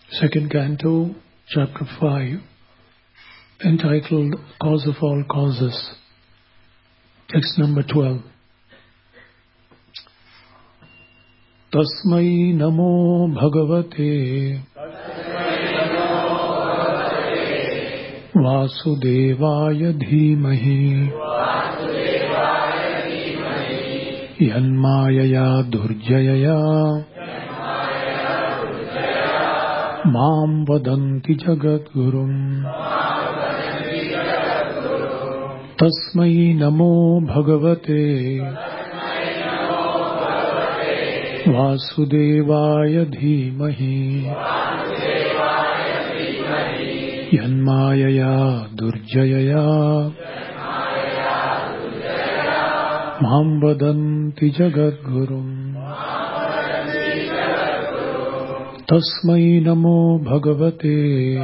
Second Canto, Chapter 5, entitled Cause of All Causes. Text number 12. Tasmai namo bhagavate Vasudevaya dhimahi Yanmayaya durjayaya Mam vadanti jagadgurum Tasmai namo bhagavate Vasudevaya dhimahi Yanmayaya durjayaya Mam vadanti jagadgurum Tasmai namo bhagavate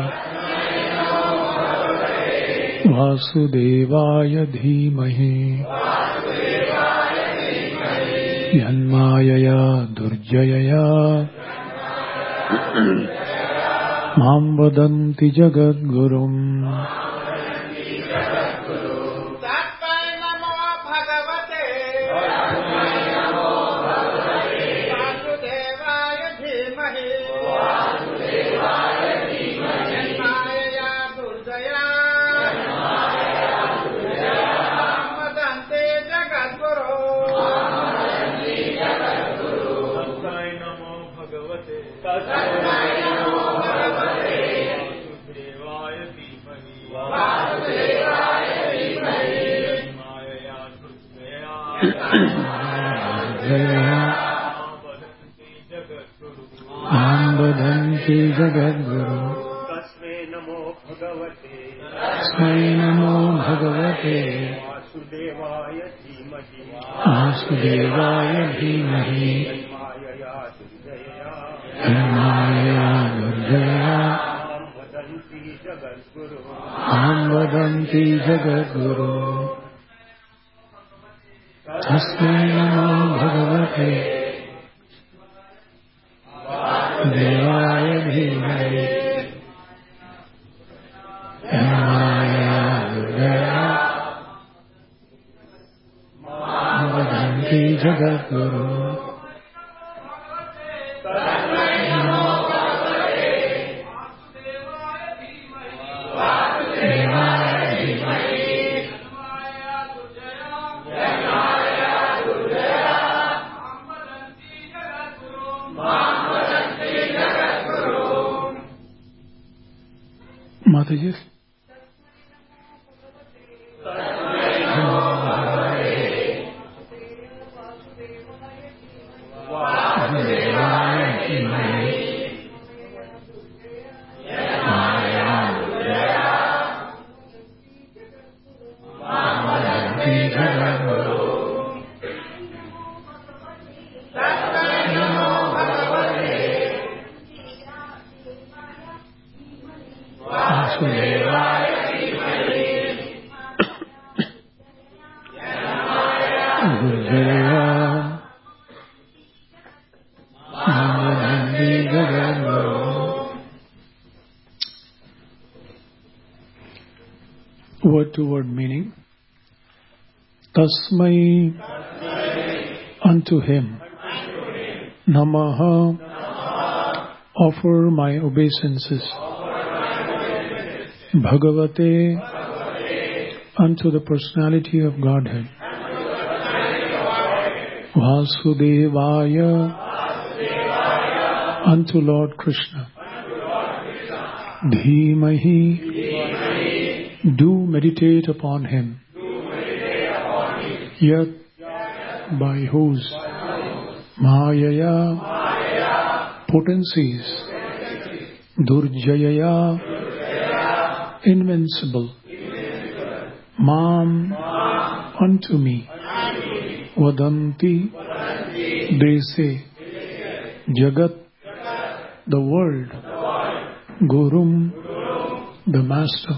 Vasudevaya dhimahi Yanmayaya durjayaya Mam vadanti jagadgurum Mam vadanti jagadguru Tasmai namo bhagavate Vasudevaya dhimahi Yanmayaya durjayaya Mam vadanti jagadguru Tasmai namo bhagavate Vasudevaya dhimahi Yanmayaya durjayaya Mam vadanti jagadguru Mataji. Word-to-word meaning. Tasmai, unto him. Namaha, offer my obeisances. Bhagavate, unto the personality of Godhead. Vasudevaya, unto Lord Krishna. Dhimahi, do meditate upon him. Yat, by whose Mayaya, potencies, Durjayaya, invincible, Mam, unto me, Vadanti, they say, Jagat, the world, Gurum, the master.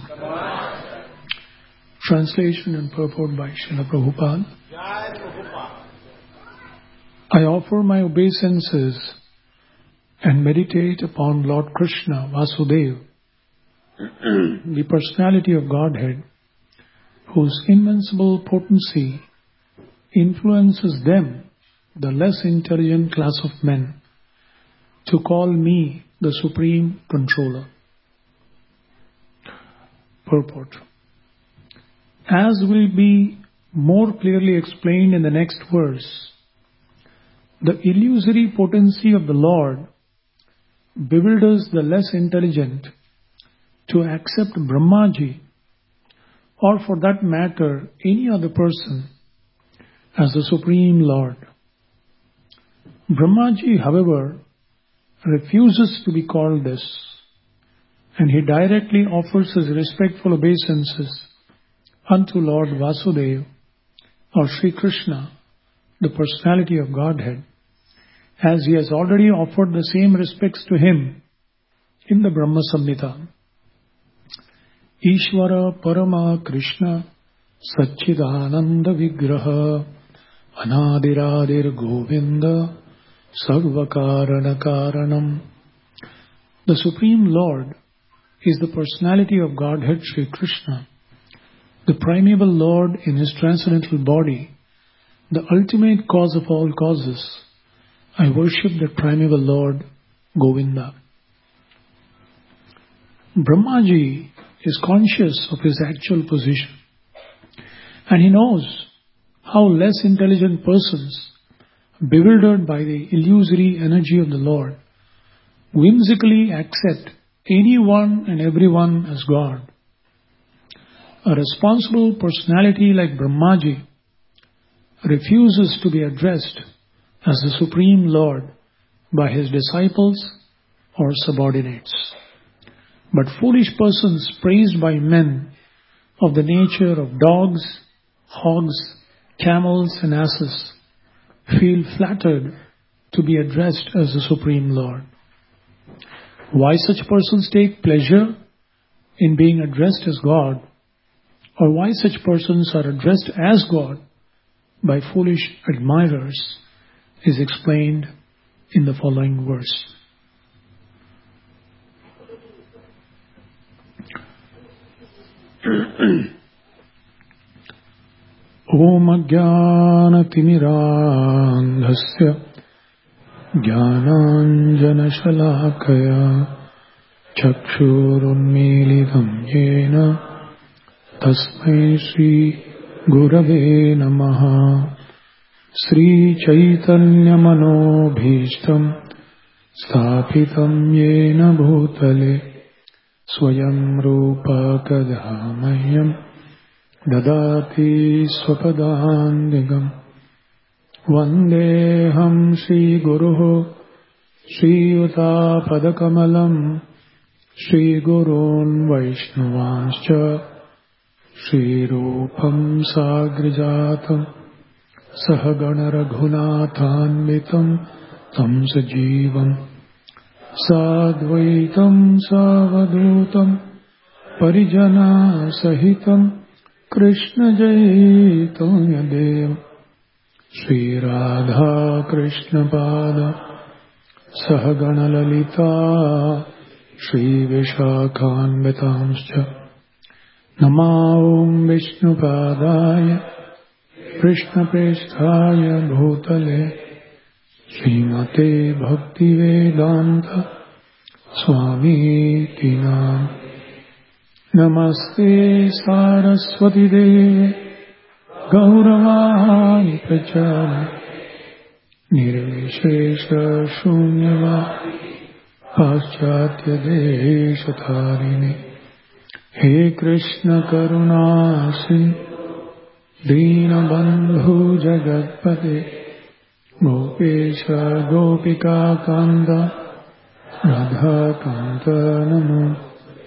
Translation and purport by Srila Prabhupada. I offer my obeisances and meditate upon Lord Krishna, Vasudeva, the personality of Godhead, whose invincible potency influences them, the less intelligent class of men, to call me the Supreme Controller. Purport. As will be more clearly explained in the next verse, the illusory potency of the Lord bewilders the less intelligent to accept Brahmaji, or for that matter any other person, as the Supreme Lord. Brahmaji, however, refuses to be called this, and he directly offers his respectful obeisances unto Lord Vasudeva, or Sri Krishna, the personality of Godhead, as he has already offered the same respects to him in the Brahma Samhita. Ishvara Parama Krishna Satchidananda Vigraha Anadiradir Govinda Sarvakarana Karanam. The Supreme Lord is the personality of Godhead Sri Krishna, the primeval Lord in his transcendental body, the ultimate cause of all causes. I worship the primeval Lord, Govinda. Brahmaji is conscious of his actual position, and he knows how less intelligent persons, bewildered by the illusory energy of the Lord, whimsically accept anyone and everyone as God. A responsible personality like Brahmaji refuses to be addressed as the Supreme Lord by his disciples or subordinates. But foolish persons praised by men of the nature of dogs, hogs, camels and asses feel flattered to be addressed as the Supreme Lord. Why such persons take pleasure in being addressed as God, or why such persons are addressed as God by foolish admirers, is explained in the following verse. Om Ajnana Timirandhasya Jnananjana Shalakaya Chakshurunmilitam Yena Tasmai Shri Gurave Namaha. Sri Chaitanya Manobhishtam Sthapitam Yena Bhutale Swayam Rupa Kadhamayam Dadati Swapadandhigam Vandeham Shri Guruho Shri Yuta Padakamalam Shri Gurun Vaishnavanshcha Shri Rupam Sagrijatam Sahagana Raghunathanvitam Tam Sajivam Sadvaitam Savadutam Parijana Sahitam Krishna Chaitanya Dev Shri Radha Krishna Pada Sahagana Lalita Shri Vishakhanvitamscha Namo Vishnu Padaya Krishna Preshthaya Bhutale Srimate Bhakti Vedanta Swami Tinam Namaste Saraswati Devi Gauravani Prachari Nirvishesha Shunyavadi Paschatya Deshatharini. He Krishna Karuna Sindhu Deenabandhu Jagatpate Gopesha Gopika Kanda Radha Kanta Namo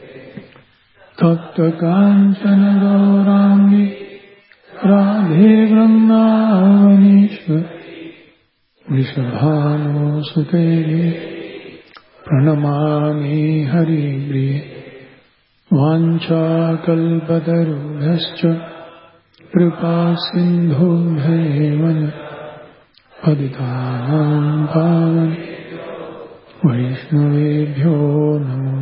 Tapta Kanchana Gaurangi Radhe Vrindavaneshwari Vrishabhanu Sute Pranamami Haripriye Vancha Kalpatarubhascha Kripa Sindhu Bhaivan Paditanam Pavan वैष्णवेभ्यो नमो।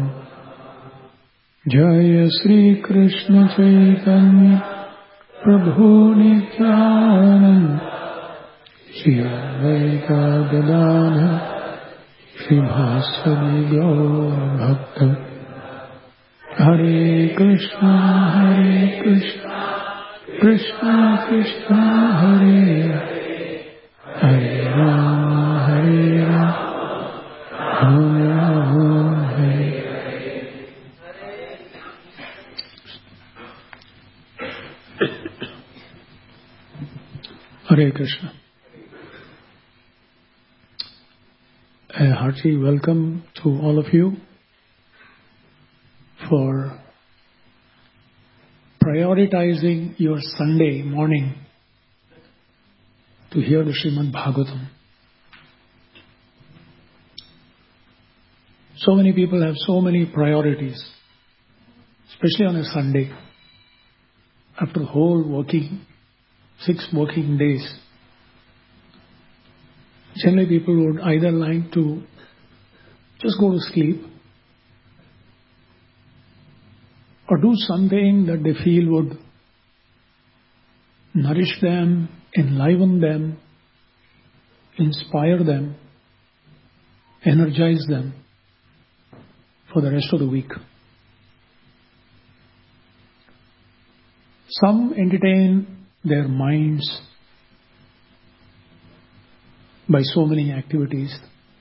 जय श्री कृष्ण चैतन्य प्रभु नित्यानंद श्री अद्वैत गदाधर श्रीवासदि गौर भक्त। हरे कृष्ण कृष्ण कृष्ण हरे हरे राम राम राम हरे। Hare Krishna. A hearty welcome to all of you for prioritizing your Sunday morning to hear the Srimad Bhagavatam. So many people have so many priorities, especially on a Sunday. After the whole 6 working days, generally people would either like to just go to sleep or do something that they feel would nourish them, enliven them, inspire them, energize them for the rest of the week. Some entertain their minds by so many activities.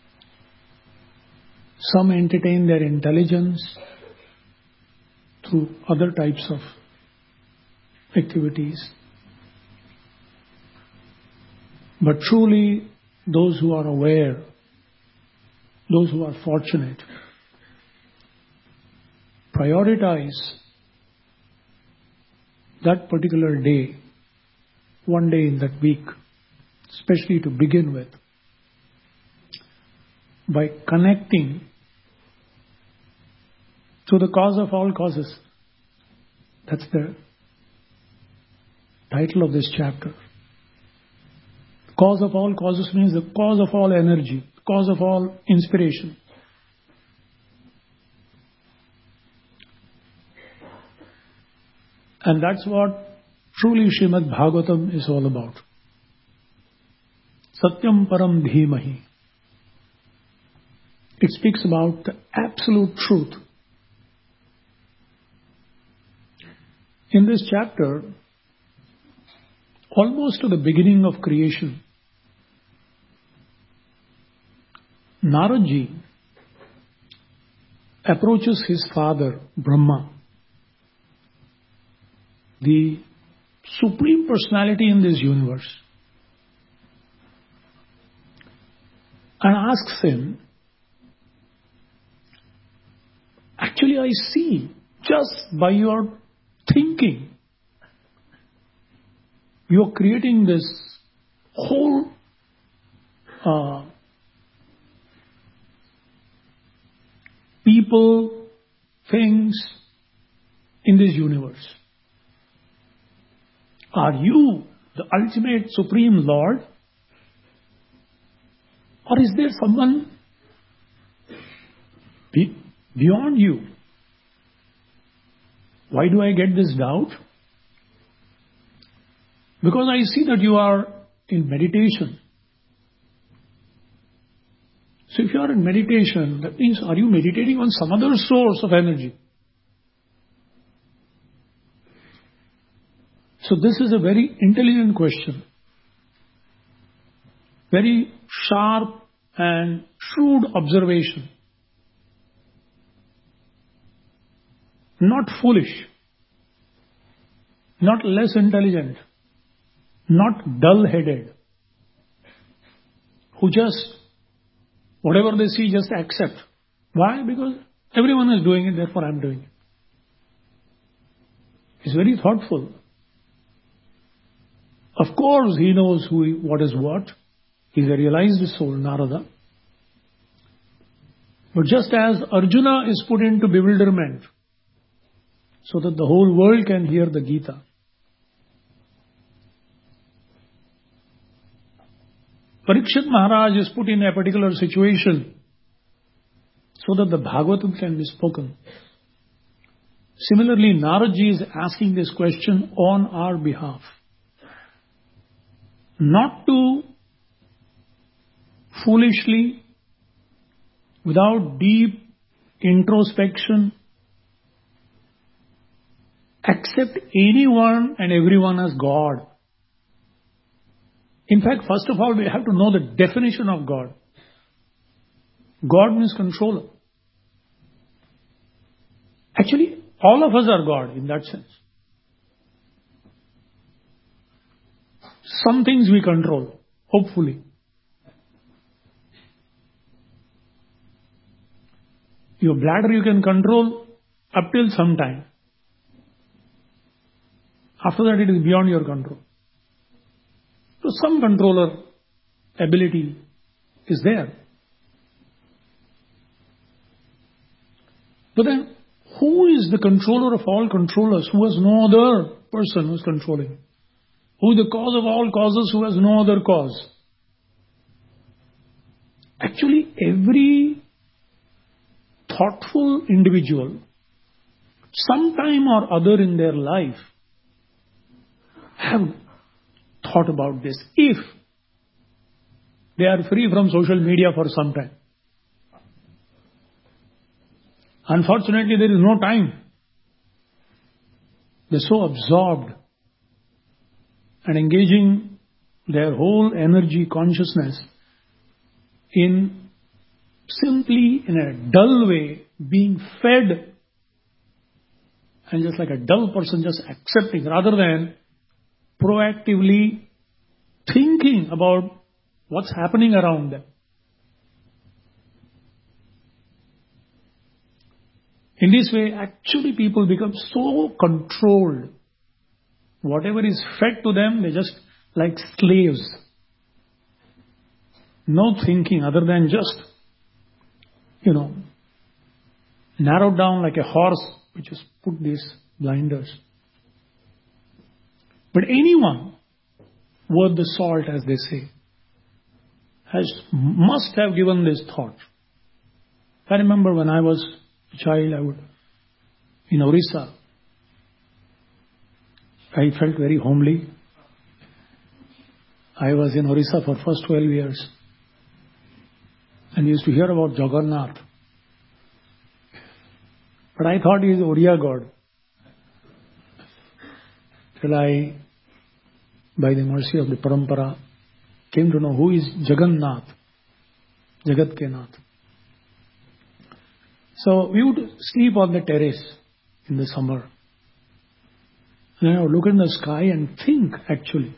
Some entertain their intelligence through other types of activities. But truly, those who are aware, those who are fortunate, prioritize that particular day, one day in that week, especially to begin with, by connecting to the cause of all causes. That's the title of this chapter. Cause of all causes means the cause of all energy, cause of all inspiration. And that's what truly Srimad Bhagavatam is all about. Satyam Param Dhimahi. It speaks about the absolute truth. In this chapter, almost to the beginning of creation, Naradji approaches his father, Brahma, the supreme personality in this universe, and asks him, actually I see, just by your thinking, you are creating this whole people, things in this universe. Are you the ultimate supreme Lord? Or is there someone beyond you? Why do I get this doubt? Because I see that you are in meditation. So if you are in meditation, that means are you meditating on some other source of energy? So this is a very intelligent question. Very sharp and shrewd observation. Not foolish. Not less intelligent. Not dull-headed. Who just, whatever they see, just accept. Why? Because everyone is doing it, therefore I am doing it. He's very thoughtful. Of course, he knows what is what. He's a realized soul, Narada. But just as Arjuna is put into bewilderment so that the whole world can hear the Gita, Parikshit Maharaj is put in a particular situation so that the Bhagavatam can be spoken. Similarly, Naradji is asking this question on our behalf. Not to foolishly, without deep introspection, accept anyone and everyone as God. In fact, first of all, we have to know the definition of God. God means controller. Actually, all of us are God in that sense. Some things we control, hopefully. Your bladder you can control up till some time. After that it is beyond your control. So some controller ability is there. But then, who is the controller of all controllers who has no other person who is controlling? Who is the cause of all causes who has no other cause? Actually, every thoughtful individual, sometime or other in their life, have thought about this. If they are free from social media for some time. Unfortunately, there is no time. They're so absorbed and engaging their whole energy, consciousness in simply in a dull way, being fed, and just like a dull person just accepting rather than proactively thinking about what's happening around them. In this way, actually people become so controlled. Whatever is fed to them, they just like slaves. No thinking other than just, narrowed down like a horse which has put these blinders. But anyone worth the salt, as they say, must have given this thought. I remember when I was a child, in Orissa, I felt very homely. I was in Orissa for first 12 years. And used to hear about Jagannath. But I thought he is Oriya God. Till I, by the mercy of the Parampara, came to know who is Jagannath, Jagat ke Nath. So we would sleep on the terrace in the summer. And I would look in the sky and think actually,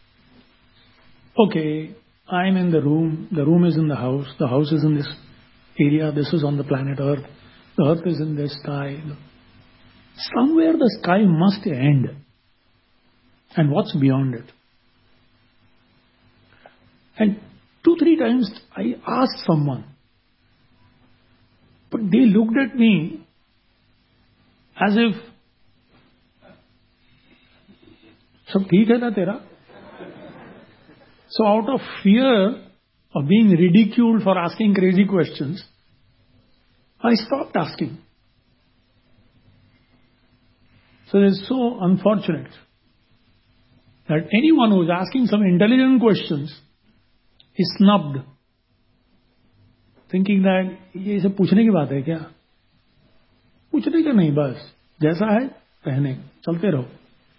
okay, I'm in the room is in the house is in this area, this is on the planet Earth, the Earth is in the sky. Somewhere the sky must end. And what's beyond it? And 2-3 times I asked someone, but they looked at me as if, "Sab theek hai na tera?" So out of fear of being ridiculed for asking crazy questions, I stopped asking. So it is so unfortunate that anyone who is asking some intelligent questions is snubbed, thinking that ये सब पूछने की बात है क्या? पूछने का नहीं, बस जैसा है रहने, चलते रहो.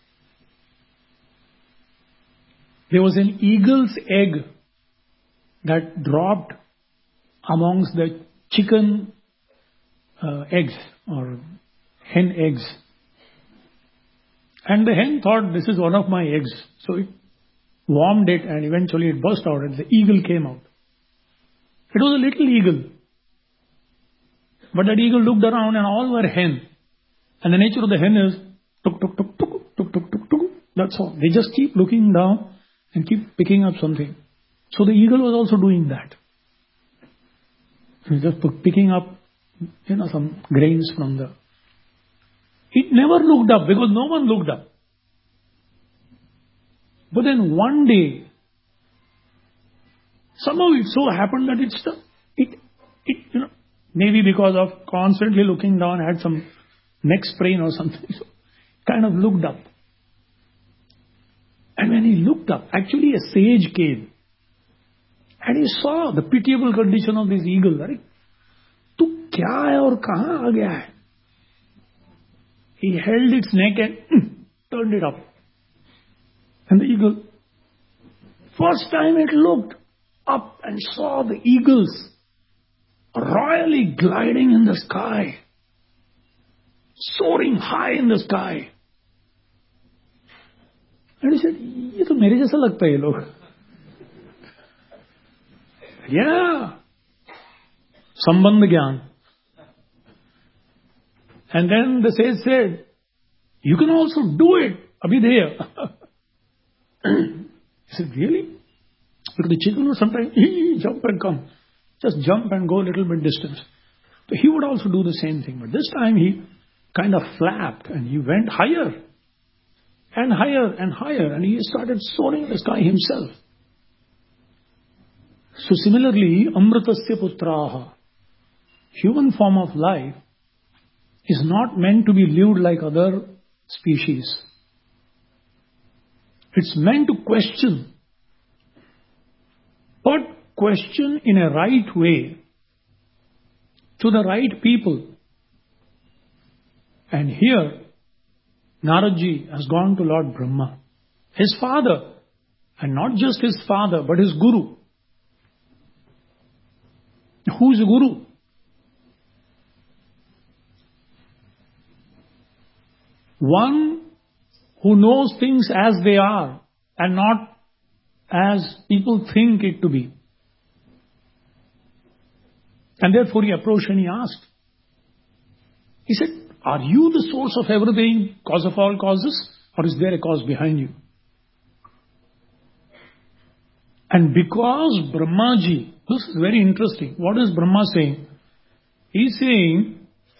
There was an eagle's egg that dropped amongst the chicken eggs or hen eggs. And the hen thought, this is one of my eggs. So it warmed it and eventually it burst out and the eagle came out. It was a little eagle. But that eagle looked around and all were hen. And the nature of the hen is tuk tuk tuk tuk tuk tuk tuk tuk. That's all. They just keep looking down and keep picking up something. So the eagle was also doing that. He was just picking up, some grains from the... It never looked up because no one looked up. But then one day, somehow it so happened that maybe because of constantly looking down, had some neck sprain or something. So kind of looked up. And when he looked up, actually a sage came. And he saw the pitiable condition of this eagle. Right? Tu kya hai aur kahan aa gaya hai? He held its neck and turned it up. And the eagle, first time it looked up and saw the eagles royally gliding in the sky, soaring high in the sky. And he said, ये तो मेरे जैसा लगता है ये लोग. Yeah. Sambandh Gyan. And then the sage said, you can also do it, Abhideya. He said, really? Because the chicken would sometimes jump and come. Just jump and go a little bit distance. So he would also do the same thing. But this time he kind of flapped and he went higher and higher and higher. And he started soaring in the sky himself. So similarly, Amritasya Putraha, human form of life, is not meant to be lived like other species. It's meant to question, but question in a right way, to the right people. And here, Naradji has gone to Lord Brahma, his father, and not just his father, but his guru. Who is the guru? One who knows things as they are and not as people think it to be. And therefore he approached and he asked. He said, are you the source of everything, cause of all causes, or is there a cause behind you? And because Brahmaji, this is very interesting. What is Brahma saying? He's saying,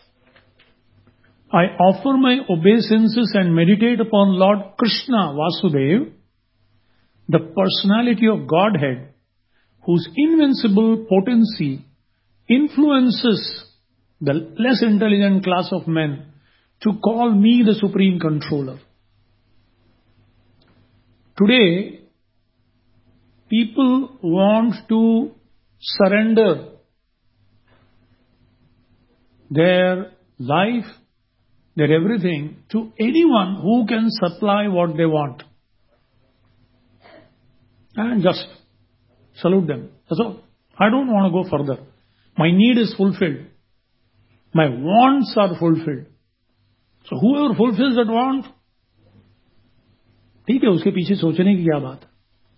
I offer my obeisances and meditate upon Lord Krishna Vasudeva, the personality of Godhead, whose invincible potency influences the less intelligent class of men to call me the supreme controller. Today, people want to surrender their life, their everything to anyone who can supply what they want. And just salute them. That's all. I don't want to go further. My need is fulfilled. My wants are fulfilled. So whoever fulfills that want, ठीक है, उसके पीछे सोचने की क्या बात?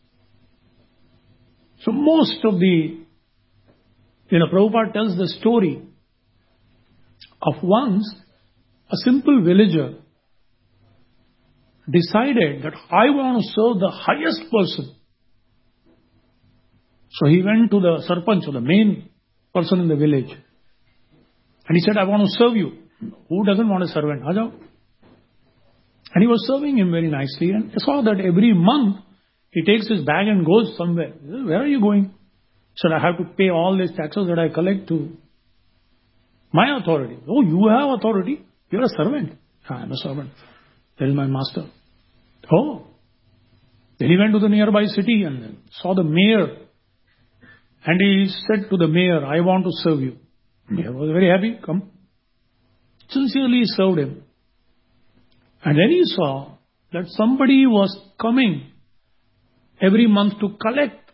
So most of the, Prabhupada tells the story of once a simple villager decided that I want to serve the highest person. So he went to the sarpanch, or the main person in the village. And he said, I want to serve you. Who doesn't want a servant? Ajao. And he was serving him very nicely. And I saw that every month he takes his bag and goes somewhere. He said, where are you going? He said, I have to pay all these taxes that I collect to my authority. Oh, you have authority? You're a servant. I am a servant. Tell my master. Oh. Then he went to the nearby city and saw the mayor. And he said to the mayor, I want to serve you. The mayor was very happy. Come. Sincerely served him. And then he saw that somebody was coming every month to collect,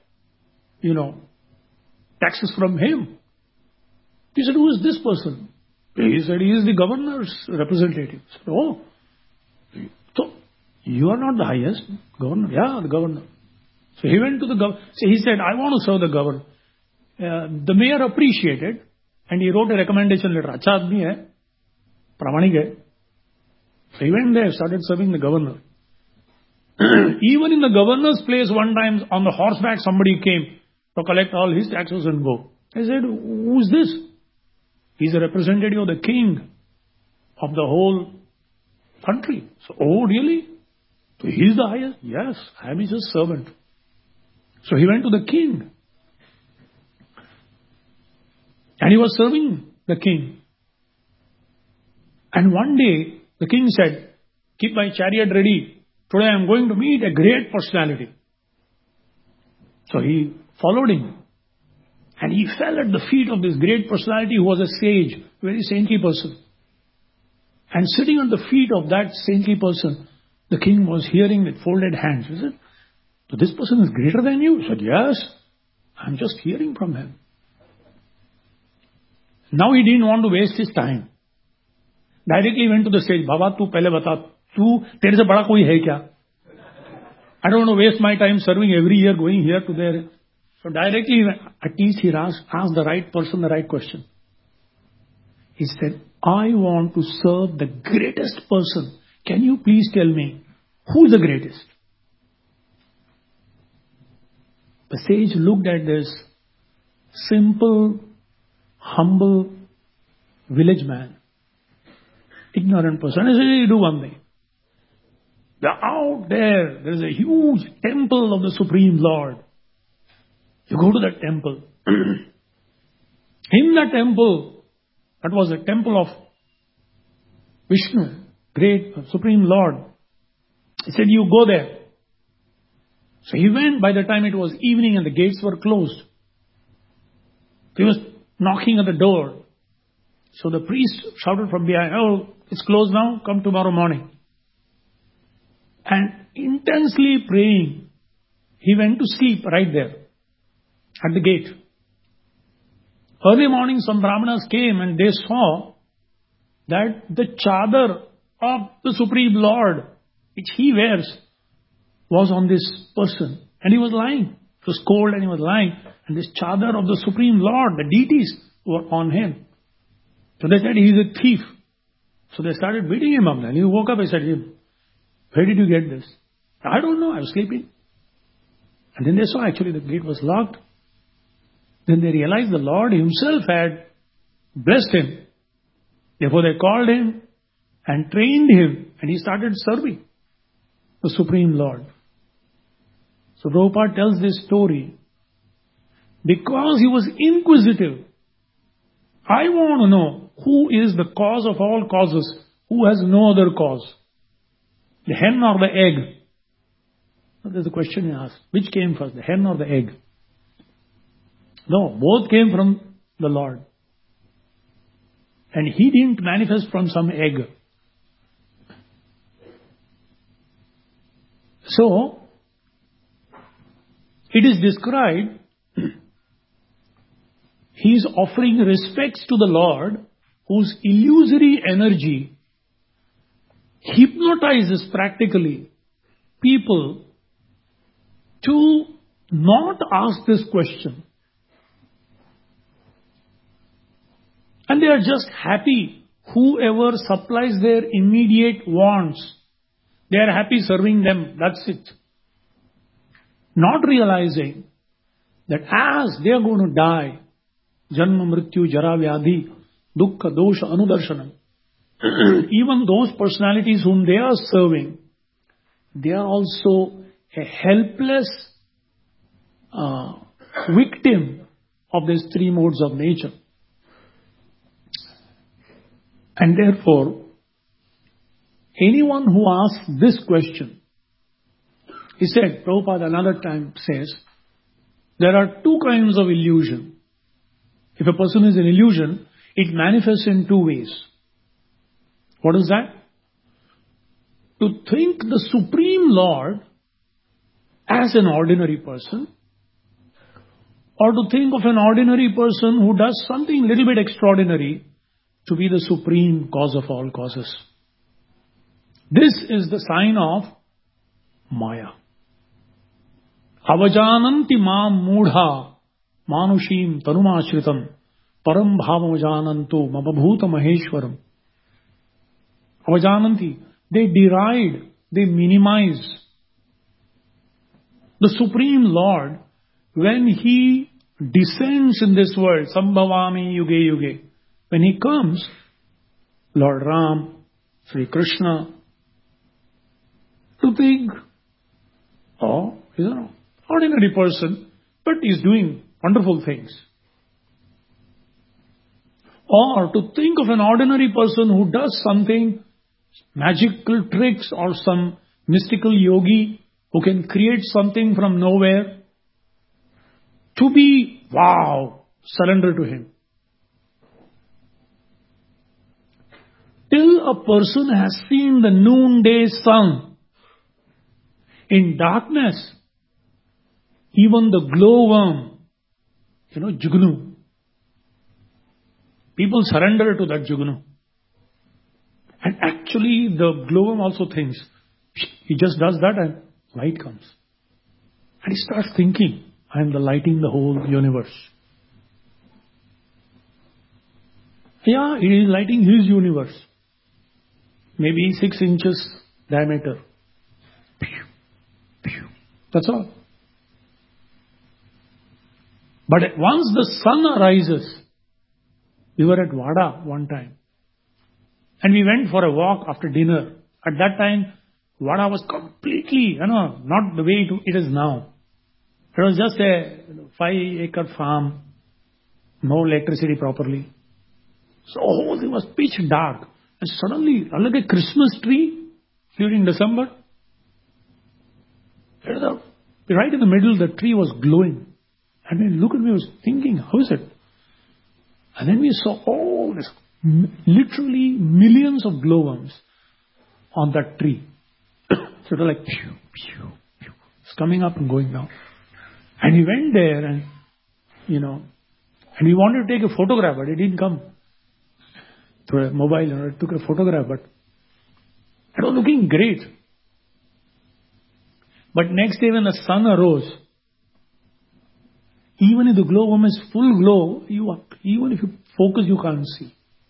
taxes from him. He said, who is this person? He said, he is the governor's representative. He said, oh, so you are not the highest governor? Yeah, the governor. So he went to the governor. So he said, I want to serve the governor. The mayor appreciated and he wrote a recommendation letter. Acha aadmi hai, pramanik hai. So he went there, started serving the governor. Even in the governor's place one time on the horseback somebody came to collect all his taxes and go. I said, who is this? He's a representative of the king of the whole country. So, oh really? So he's the highest? Yes, I am his servant. So he went to the king. And he was serving the king. And one day, the king said, keep my chariot ready. Today I am going to meet a great personality. So he followed him. And he fell at the feet of this great personality who was a sage, very saintly person. And sitting on the feet of that saintly person, the king was hearing with folded hands. He said, so this person is greater than you? He said, yes, I'm just hearing from him. Now he didn't want to waste his time. Directly went to the sage, Baba, tu pehle bata, tere se bada koi hai kya? I don't want to waste my time serving every year, going here to there. So directly, at least he asked the right person the right question. He said, I want to serve the greatest person. Can you please tell me, who is the greatest? The sage looked at this simple, humble village man, ignorant person. He said, you do one thing. Out there is a huge temple of the Supreme Lord. You go to that temple. In that temple, that was the temple of Vishnu, great Supreme Lord. He said, you go there. So he went. By the time it was evening and the gates were closed, he was knocking at the door. So the priest shouted from behind, oh, it's closed now, come tomorrow morning. And intensely praying, he went to sleep right there at the gate. Early morning, some Brahmanas came and they saw that the chadar of the Supreme Lord, which he wears, was on this person. And he was lying. It was cold and he was lying. And this chadar of the Supreme Lord, the deities, were on him. So they said, he is a thief. So they started beating him up. And he woke up and said, where did you get this? I don't know, I was sleeping. And then they saw actually the gate was locked. Then they realized the Lord himself had blessed him. Therefore they called him and trained him and he started serving the Supreme Lord. So Prabhupada tells this story because he was inquisitive. I want to know who is the cause of all causes, who has no other cause. The hen or the egg? There's a question he asked. Which came first, the hen or the egg? No, both came from the Lord. And he didn't manifest from some egg. So, it is described, he is offering respects to the Lord, whose illusory energy hypnotizes practically people to not ask this question. And they are just happy. Whoever supplies their immediate wants, they are happy serving them. That's it. Not realizing that as they are going to die, Janma Mrityu Jara Vyadhi Dukkha Dosha Anudarshanam, even those personalities whom they are serving, they are also a helpless victim of these three modes of nature. And therefore, anyone who asks this question, he said, Prabhupada another time says, there are two kinds of illusion. If a person is an illusion, it manifests in two ways. What is that? To think the Supreme Lord as an ordinary person, or to think of an ordinary person who does something a little bit extraordinary to be the supreme cause of all causes. This is the sign of Maya. Avajananti maam mudha manushim tanumashritam param bhavamajananto mababhuta maheshwaram. Avajananti, they deride, they minimize the Supreme Lord when He descends in this world, Sambhavami Yuge Yuge. When He comes, Lord Ram, Sri Krishna, to think, oh, he's an ordinary person, but he's doing wonderful things. Or to think of an ordinary person who does something, magical tricks, or some mystical yogi who can create something from nowhere, to be, wow, surrender to him. Till a person has seen the noonday sun, in darkness, even the glowworm, Jugnu, people surrender to that Jugnu. And actually the glowworm also thinks, he just does that and light comes. And he starts thinking, I am the lighting the whole universe. Yeah, he is lighting his universe. Maybe 6 inches diameter. That's all. But once the sun arises, we were at Vada one time. And we went for a walk after dinner. At that time, Vada was completely, not the way it is now. It was just a 5-acre farm, no electricity properly. So whole thing was pitch dark. And suddenly, like a Christmas tree during December, right in the middle, the tree was glowing. And when look at me, I was thinking, how is it? And then we saw all this, literally millions of glowworms on that tree. So it was like, pew, pew, pew. It's coming up and going down. And we went there and, and we wanted to take a photograph, but it didn't come through a mobile. It took a photograph, but it was looking great. But next day when the sun arose, even if the glowworm is full glow, even if you focus, you can't see.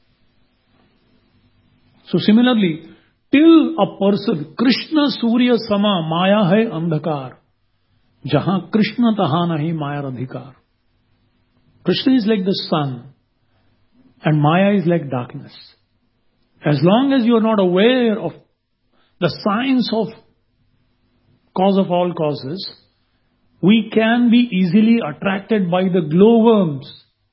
So similarly, till a person, Krishna Surya Sama, Maya hai andhakar, jahan Krishna taha nahi Maya radhikar. Krishna is like the sun, and Maya is like darkness. As long as you are not aware of the science of cause of all causes, we can be easily attracted by the glowworms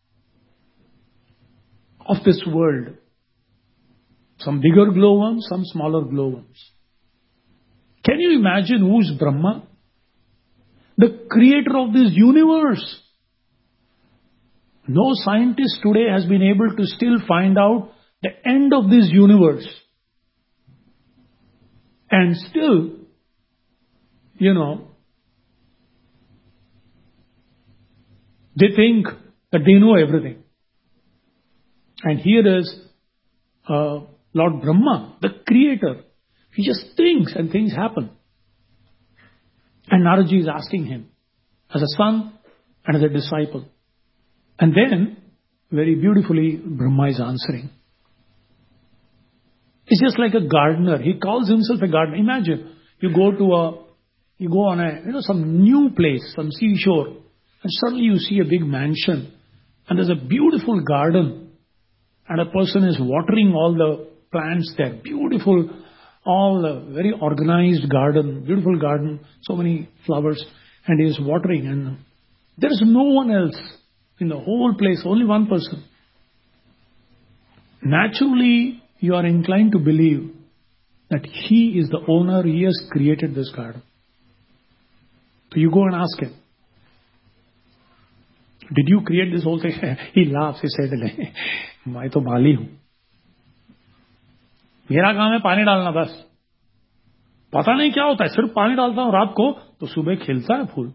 of this world. Some bigger glowworms, some smaller glowworms. Can you imagine who's Brahma? The creator of this universe. No scientist today has been able to still find out the end of this universe. And still, they think that they know everything. And here is Lord Brahma, the creator. He just thinks and things happen. And Naradji is asking him as a son and as a disciple. And then, very beautifully, Brahma is answering. It's just like a gardener. He calls himself a gardener. Imagine, you go on a, some new place, some seashore, and suddenly you see a big mansion, and there's a beautiful garden, and a person is watering all the plants there. Beautiful, all very organized garden, beautiful garden, so many flowers, and he is watering, and there is no one else in the whole place, only one person. Naturally, you are inclined to believe that he is the owner, he has created this garden. So you go and ask him, did you create this whole thing? He laughs, he said, मैं तो माली हूं, मेरा काम है पानी डालना बस, पता नहीं क्या होता है, सिर्फ पानी डालता हूं रात को तो सुबह खिलता है फूल.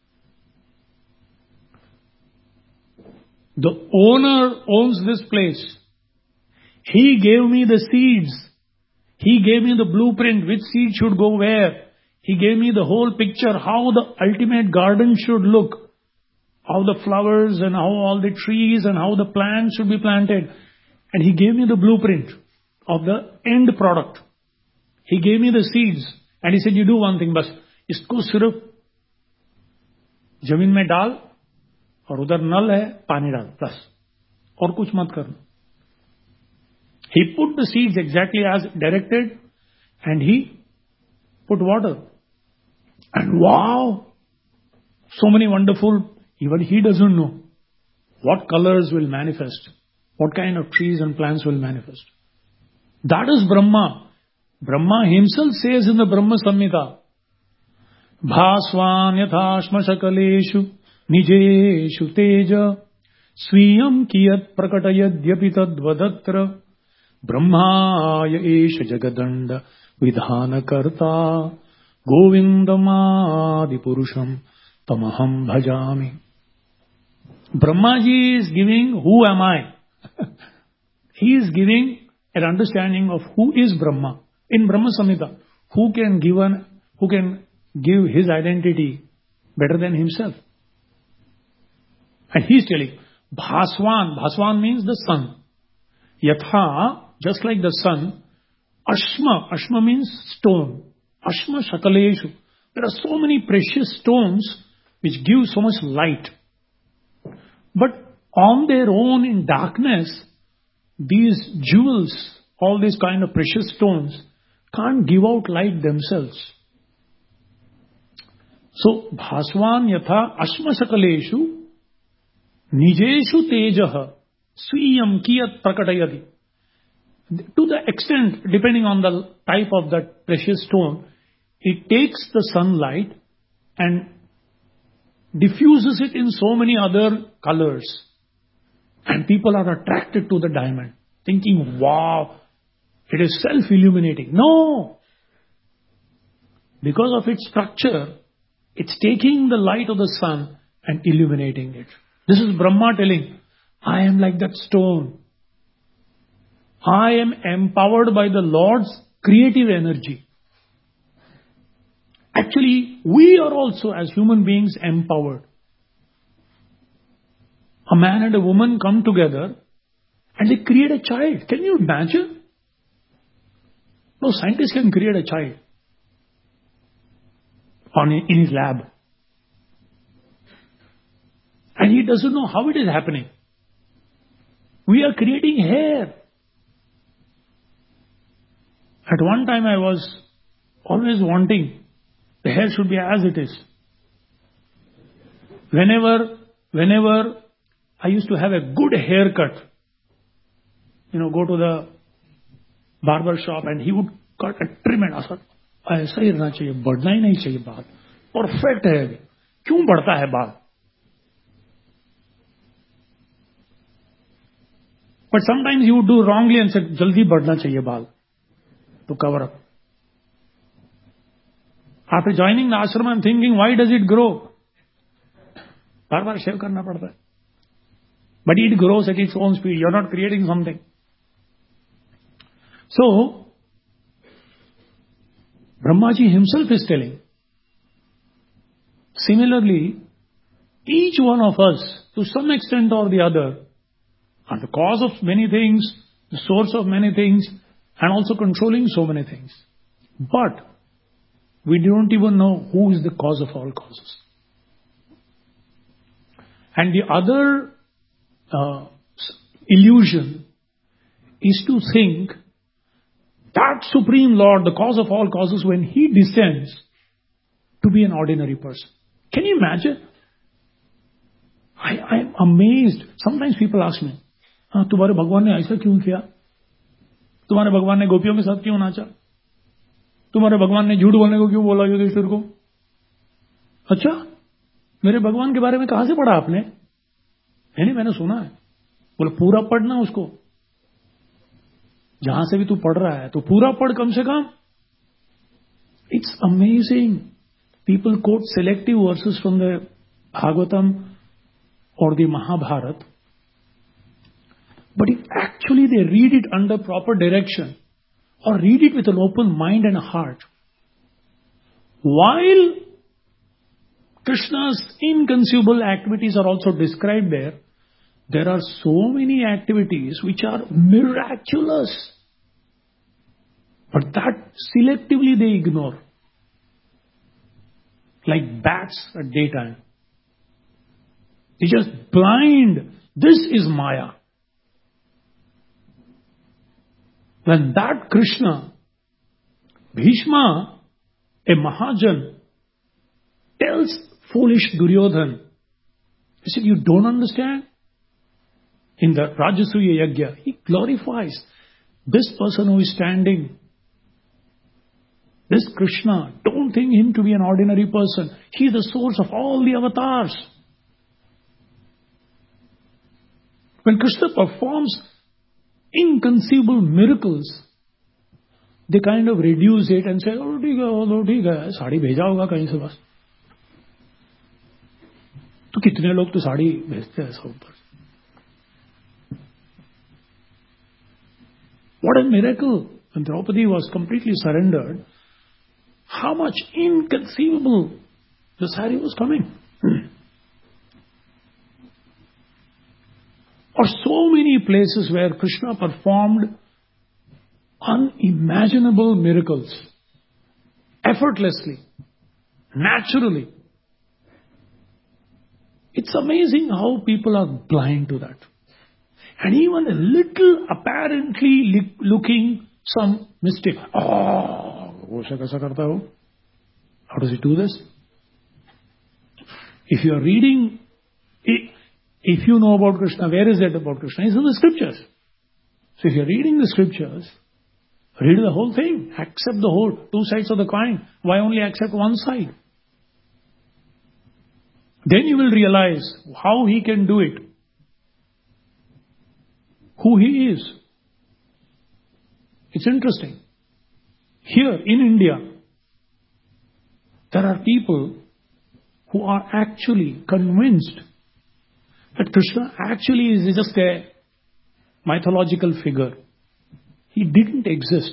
The owner owns this place. He gave me the seeds. He gave me the blueprint, which seed should go where. He gave me the whole picture, how the ultimate garden should look, how the flowers and how all the trees and how the plants should be planted. And he gave me the blueprint of the end product. He gave me the seeds. And he said, you do one thing, बस इसको सिर्फ जमीन में डाल और उधर नल है, पानी डाल, बस और कुछ मत करना. He put the seeds exactly as directed and he put water. And wow, so many wonderful, even he doesn't know what colors will manifest. what kind of trees and plants will manifest. That is Brahma. Brahma himself says in the Brahma Samhita, Bhaswan yathashma shakaleshu nijeshu teja swiyam kiyat prakatayadyapi tadvadatra brahmaya esha jagadanda vidhana karta govindamadi purusham tamaham bhajami. Brahmaji is giving, who am I? He is giving an understanding of who is Brahma. In Brahma Samhita, who can give his identity better than himself? And he is telling, Bhaswan. Bhaswan means the sun. Yatha, just like the sun. Ashma. Ashma means stone. Ashma shakaleshu. There are so many precious stones which give so much light. But on their own in darkness, these jewels, all these kind of precious stones, can't give out light themselves. So, Bhaswan yatha ashma sakaleshu nijeshu tejah swiyam kiyat prakatayati. To the extent, depending on the type of that precious stone, it takes the sunlight and diffuses it in so many other colors. And people are attracted to the diamond, thinking, wow, it is self-illuminating. No! Because of its structure, it's taking the light of the sun and illuminating it. This is Brahma telling, I am like that stone. I am empowered by the Lord's creative energy. Actually, we are also, as human beings, empowered. A man and a woman come together and they create a child. Can you imagine? No scientist can create a child in his lab. And he doesn't know how it is happening. We are creating hair. At one time I was always wanting the hair should be as it is. Whenever I used to have a good haircut, go to the barber shop and he would cut a trim and I thought, ऐसा ही रहना चाहिए, बढ़ना ही नहीं चाहिए बाल, perfect है, क्यों बढ़ता है बाल? But sometimes you would do wrongly and said, जल्दी बढ़ना चाहिए बाल, to cover up. After joining the ashram, I'm thinking, why does it grow? बार-बार शेव करना पड़ता है. But it grows at its own speed. You're not creating something. So, Brahmaji himself is telling, similarly, each one of us, to some extent or the other, are the cause of many things, the source of many things, and also controlling so many things. But, we don't even know who is the cause of all causes. And the other illusion is to think that Supreme Lord, the cause of all causes, when He descends, to be an ordinary person. Can you imagine? I am amazed. Sometimes people ask me, तुम्हारे भगवान ने ऐसा क्यों किया? तुम्हारे भगवान ने गोपियों के साथ क्यों नाचा? तुम्हारे भगवान ने झूठ बोलने को क्यों बोला युधिष्ठिर को? अच्छा, मेरे भगवान के बारे में कहां से पढ़ा आपने? नहीं, मैंने सुना है. बोले पूरा पढ़ना उसको. जहां से भी तू पढ़ रहा है तो पूरा पढ़ कम से कम. It's amazing. People quote selective verses from the Bhagavatam or the Mahabharata, but if actually they read it under proper direction or read it with an open mind and a heart, while Krishna's inconceivable activities are also described there, there are so many activities which are miraculous, but that selectively they ignore. Like bats at daytime. They just blind. This is Maya. When that Krishna, Bhishma, a Mahajan, tells foolish Duryodhan, he said, you don't understand? In the Rajasuya Yajna, he glorifies this person who is standing. This Krishna, don't think him to be an ordinary person. He is the source of all the avatars. When Krishna performs inconceivable miracles, they kind of reduce it and say, oh, ठीक है, साड़ी भेजा होगा कहीं से बस. तो कितने लोग तो साड़ी भेजते हैं सब ऊपर. What a miracle! When Draupadi was completely surrendered, how much inconceivable the saree was coming. Or so many places where Krishna performed unimaginable miracles, effortlessly, naturally. It's amazing how people are blind to that. And even a little apparently looking some mistake. Oh, how does he do this? If you are reading, if you know about Krishna, where is that about Krishna? It's in the scriptures. So if you are reading the scriptures, read the whole thing. Accept the whole, two sides of the coin. Why only accept one side? Then you will realize how he can do it. Who he is. It's interesting. Here in India, there are people who are actually convinced that Krishna actually is just a mythological figure. He didn't exist.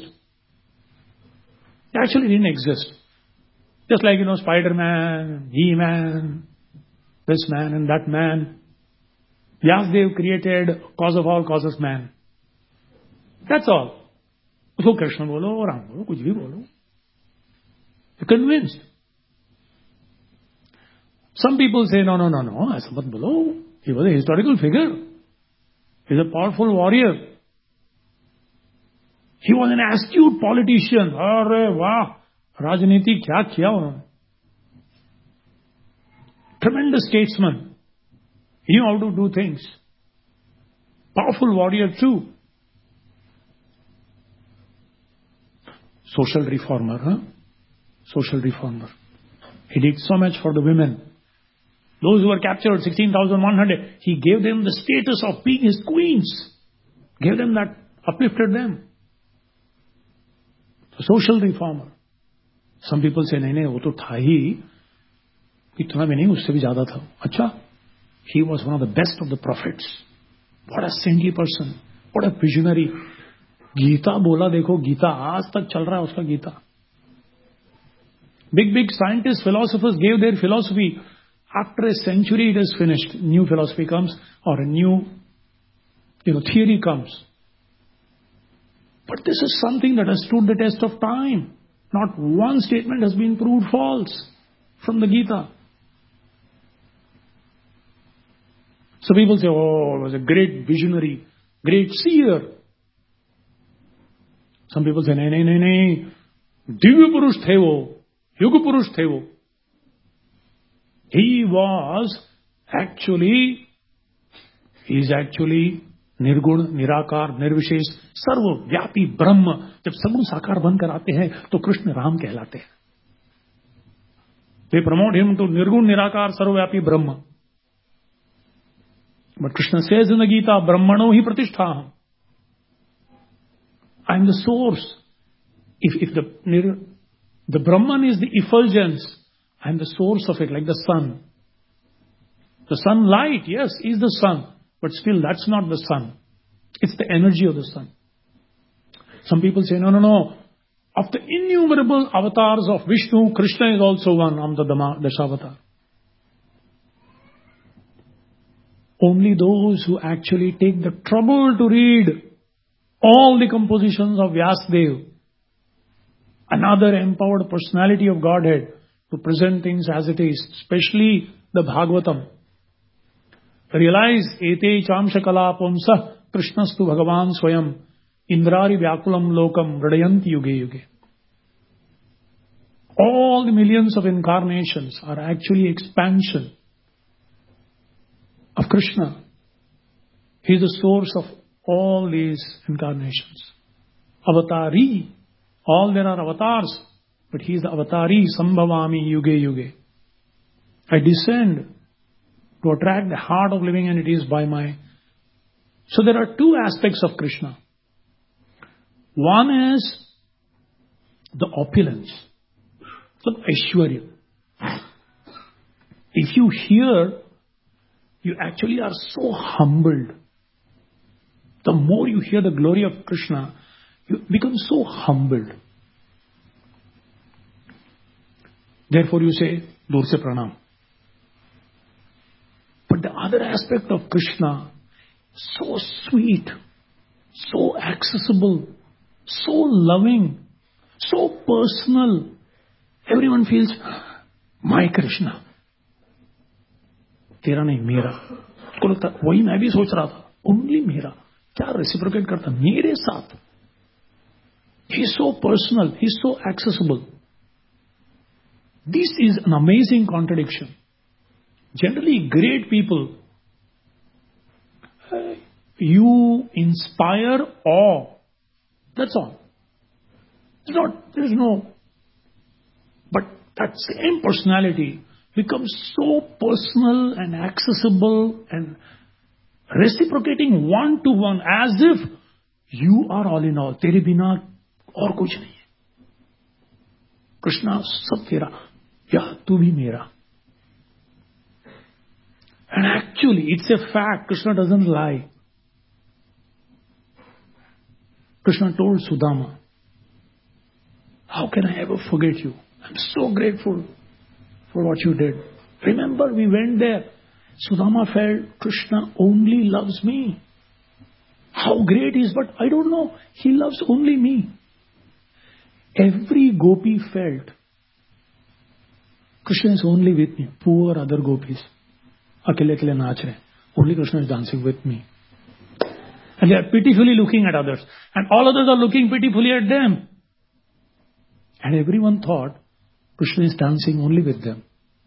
He actually didn't exist. Just like, Spider-Man, He-Man, this man and that man. Vyasdev created cause of all causes man. That's all. So Krishna bolo, Ram bolo, kuch bhi bolo. You're convinced. Some people say, no, aisa mat bolo. He was a historical figure. He's a powerful warrior. He was an astute politician. Arre wah, Rajniti kya kiya unhone. Tremendous statesman. He knew how to do things. Powerful warrior too. Social reformer, huh? Social reformer. He did so much for the women. Those who were captured, 16,100, he gave them the status of being his queens. Gave them that, uplifted them. The social reformer. Some people say, नहीं, वो तो था ही, इतना भी नहीं, उससे भी ज़्यादा था. अच्छा? He was one of the best of the prophets. What a saintly person. What a visionary. Gita बोला देखो, गीता आज तक चल रहा है उसका Gita. Big scientists, philosophers gave their philosophy. After a century it is finished. New philosophy comes or a new theory comes. But this is something that has stood the test of time. Not one statement has been proved false from the Gita. So people say, oh, it was a great visionary, great seer. Some people say, nahi, Divya Purush the wo, Yuga Purush the wo. He is actually निर्गुण, निराकार, निर्विशेष, सर्वव्यापी ब्रह्म. जब सगुण साकार बनकर आते हैं तो कृष्ण राम कहलाते हैं. They promote him to निर्गुण, निराकार, सर्वव्यापी ब्रह्म. But Krishna says in the Gita, Brahmano hi pratisthaham. I am the source. If the Brahman is the effulgence, I am the source of it, like the sun. The sunlight, yes, is the sun. But still, that's not the sun. It's the energy of the sun. Some people say, no. Of the innumerable avatars of Vishnu, Krishna is also one of the Dasavatar. Only those who actually take the trouble to read all the compositions of Vyasdev, another empowered personality of Godhead, to present things as it is, especially the Bhagavatam, realize ete chamsha kala pumsah krishnastu bhagavan swayam indrari vyakulam lokam radayanti yuge yuge. All the millions of incarnations are actually expansion of Krishna. He is the source of all these incarnations. Avatari. All there are avatars. But He is the avatari. Sambhavami yuge yuge. I descend to attract the heart of living entities by my... So there are two aspects of Krishna. One is the opulence. The Aishwarya. If you hear, you actually are so humbled. The more you hear the glory of Krishna, you become so humbled. Therefore you say, Dur se pranam. But the other aspect of Krishna, so sweet, so accessible, so loving, so personal. Everyone feels, my Krishna. तेरा नहीं मेरा. उसको लगता वही मैं भी सोच रहा था. Only मेरा. क्या reciprocate करता मेरे साथ. He's so personal. He's so accessible. This is an amazing contradiction. Generally, great people, you inspire awe. That's all. There's no. But that same personality becomes so personal and accessible and reciprocating one to one as if you are all in all. तेरे बिना और कुछ नहीं है. कृष्णा सब तेरा या तू भी मेरा. And actually, it's a fact. Krishna doesn't lie. Krishna told Sudama, how can I ever forget you? I'm so grateful for what you did. Remember, we went there. Sudama felt Krishna only loves me. How great he is, but I don't know. He loves only me. Every gopi felt Krishna is only with me. Poor other gopis. Akile akile naach rahe. Only Krishna is dancing with me. And they are pitifully looking at others. And all others are looking pitifully at them. And everyone thought Krishna is dancing only with them.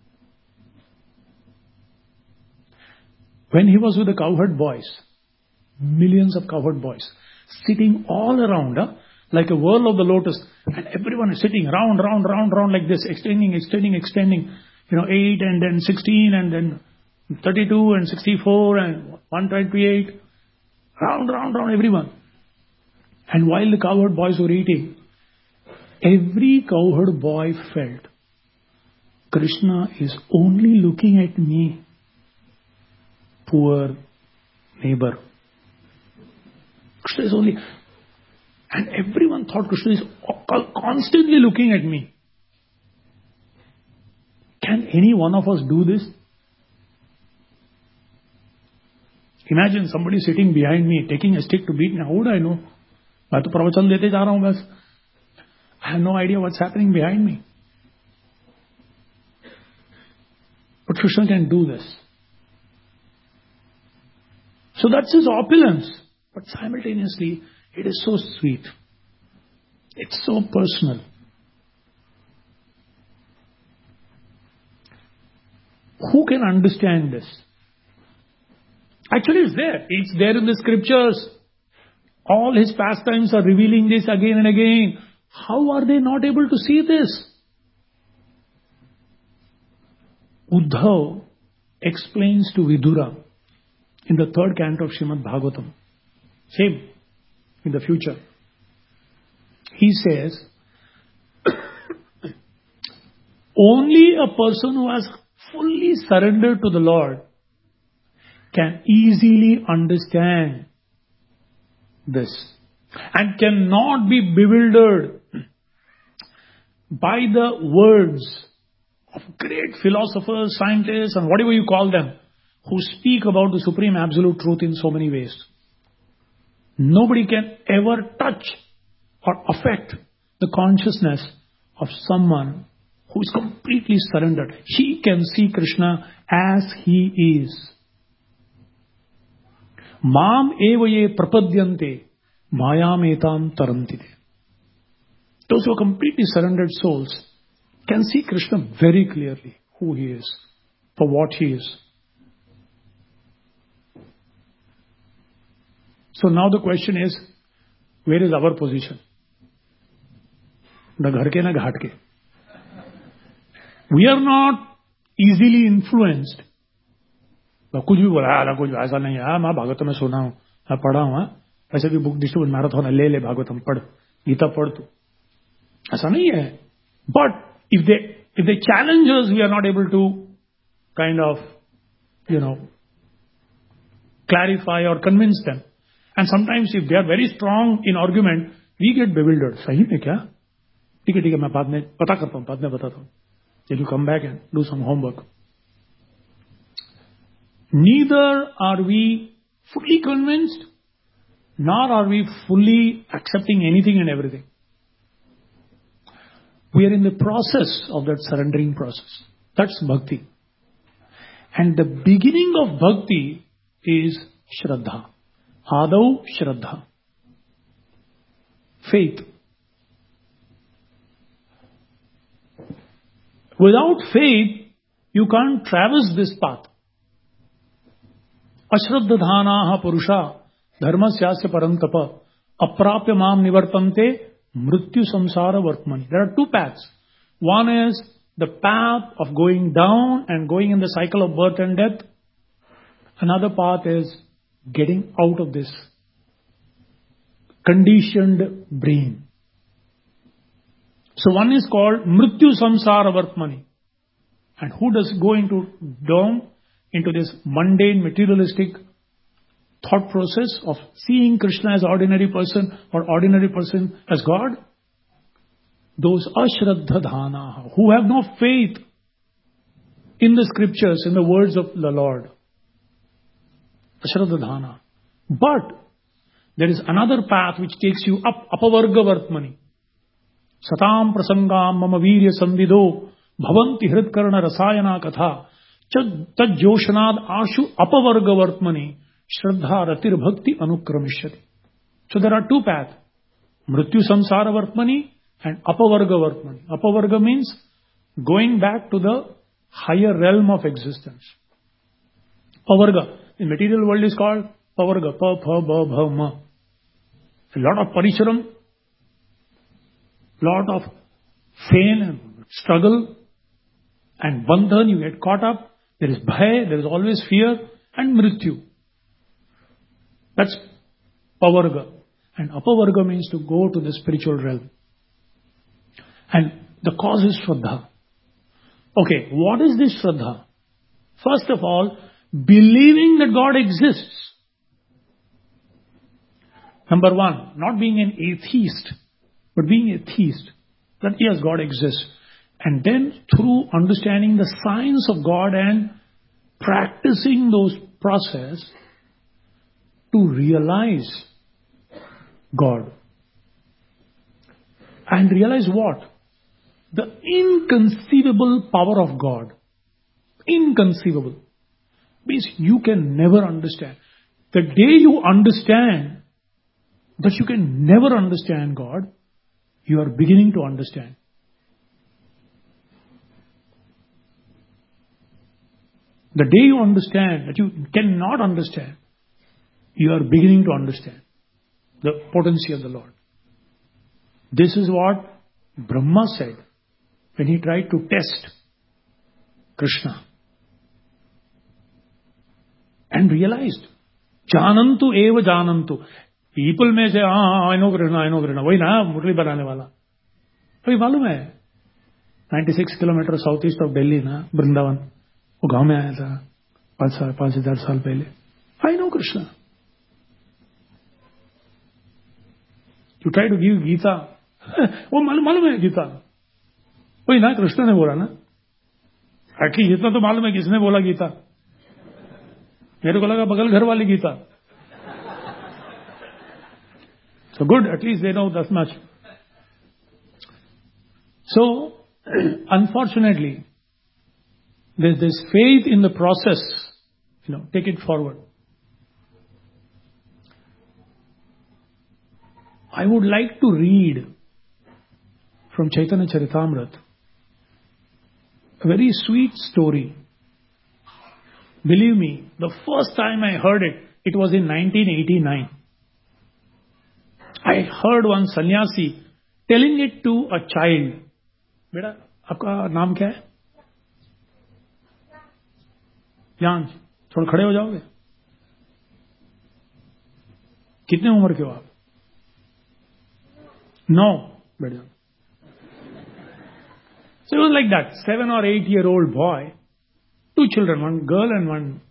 When he was with the cowherd boys, millions of cowherd boys, sitting all around, like a whirl of the lotus, and everyone is sitting round like this, extending. 8 and then 16 and then 32 and 64 and 128. Round, everyone. And while the cowherd boys were eating, every cowherd boy felt Krishna is only looking at me. Poor neighbor. Krishna is only... And everyone thought Krishna is constantly looking at me. Can any one of us do this? Imagine somebody sitting behind me, taking a stick to beat me. How would I know? मैं तो प्रवचन देते जा रहा हूं बस. I have no idea what's happening behind me. But Krishna can do this. So that's his opulence. But simultaneously, it is so sweet. It's so personal. Who can understand this? Actually, it's there. It's there in the scriptures. All his pastimes are revealing this again and again. How are they not able to see this? Uddhav explains to Vidura in the 3rd canto of Srimad Bhagavatam. Same in the future. He says, only a person who has fully surrendered to the Lord can easily understand this and cannot be bewildered by the words of great philosophers, scientists, and whatever you call them, who speak about the supreme absolute truth in so many ways. Nobody can ever touch or affect the consciousness of someone who is completely surrendered. He can see Krishna as he is. Mam evaye prapadyante mayam etam tarantite. Those who are completely surrendered souls can see Krishna very clearly, who he is, for what he is. So now the question is, where is our position? The ghar ke na ghat ke. We are not easily influenced. कुछ भी बोला कुछ ऐसा नहीं है, मैं भागवतम में सुना हूं, मैं पढ़ा हूं, ऐसे भी बुक डिस्ट्रीब्यूट मैराथन है, ले भागवतम पढ़, गीता पढ़ तू, ऐसा नहीं है. But if they challenge us, we are not able to kind of, clarify or convince them. And sometimes if they are very strong in argument, we get bewildered. सही में क्या? ठीक है मैं बाद में पता करता हूं, बाद में बताता हूं. Then you come back and do some homework. Neither are we fully convinced, nor are we fully accepting anything and everything. We are in the process of that surrendering process. That's bhakti. And the beginning of bhakti is Shraddha. Adau Shraddha. Faith. Without faith, you can't traverse this path. Ashraddhadhanaha purusha dharmasyasya parantapa aprapya mam nivartante mrityu samsara vartmani. There are two paths. One is the path of going down and going in the cycle of birth and death. Another path is getting out of this conditioned brain. So one is called mrityu samsara vartmani. And who does go down into this mundane, materialistic thought process of seeing Krishna as ordinary person or ordinary person as God? Those ashraddhadhanaha, who have no faith in the scriptures, in the words of the Lord. Ashraddhadhana. But there is another path which takes you up, apavarga vartmani. Satam prasangam mama virya samvido bhavanti hritkarna rasayana katha tad joshanad ashu apavarga vartmani shraddha ratir bhakti anukramishati. So there are two paths. Mrityu samsara vartmani and apavarga vartmani. Apavarga means going back to the higher realm of existence. Pavarga. In material world is called pavarga. Pa, pa, ba, bha, ma. A lot of paricharam, lot of pain and struggle and bandhan, you get caught up. There is bhaya, there is always fear and mrityu. That's pavarga. And apavarga means to go to the spiritual realm. And the cause is Shraddha. Okay, what is this Shraddha? First of all, believing that God exists. Number one, not being an atheist, but being a theist. That yes, God exists. And then through understanding the science of God and practicing those process to realize God. And realize what? The inconceivable power of God. Inconceivable. Means you can never understand. The day you understand that you can never understand God, you are beginning to understand. The day you understand that you cannot understand, you are beginning to understand the potency of the Lord. This is what Brahma said when he tried to test Krishna. And realized, Janantu eva janantu. People may say, I know Krishna, I know Krishna. वही ना मुरली बनाने वाला. वही मालूम है. 96 kilometre south east of Delhi ना, वृंदावन. वो गांव में आया था 5,000 साल पहले. I know Krishna. You try to give Gita. वो मालूम है गीता. वही ना कृष्ण ने बोला ना. एक्चुअली इतना तो मालूम है किसने बोला गीता. मेरे को लगा बगल घर वाली Gita. So good, at least they know that much. So, unfortunately, there's this faith in the process. Take it forward. I would like to read from Chaitanya Charitamrita a very sweet story. Believe me, the first time I heard it, it was in 1989. I heard one sannyasi telling it to a child. बेटा आपका नाम क्या है? यांश. थोड़ा खड़े हो जाओगे? कितने उम्र के हो आप? 9. बैठ जाओ. So it was like that. 7 or 8-year-old boy, 2 children, one girl and one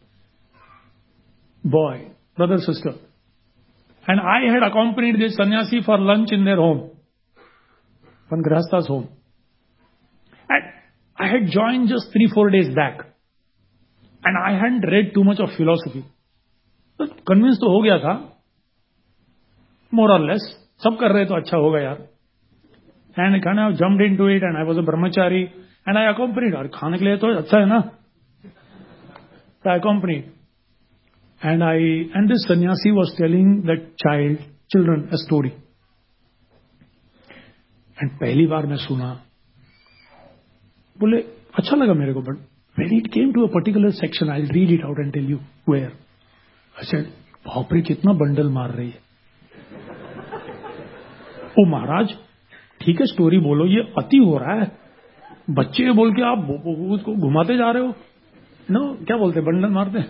boy, brother, sister. And I had accompanied this sannyasi for lunch in their home, one grahastha's home. And I had joined just 3-4 days back. And I hadn't read too much of philosophy. But convinced तो हो गया था, more or less. सब कर रहे तो अच्छा होगा यार. And I kind of jumped into it, and I was a brahmachari, and I accompanied. और खाने के लिए तो अच्छा है ना. So I accompanied. And this sannyasi was telling that children a story. And पहली बार मैं सुना, बोले अच्छा लगा मेरे को, but when it came to a particular section, I'll read it out and tell you where. I said, बाप रे कितना बंडल मार रही है. ओ महाराज, ठीक है स्टोरी बोलो, ये अति हो रहा है. बच्चे बोल के आप उसको घुमाते जा रहे हो. नो, क्या बोलते, बंडल मारते,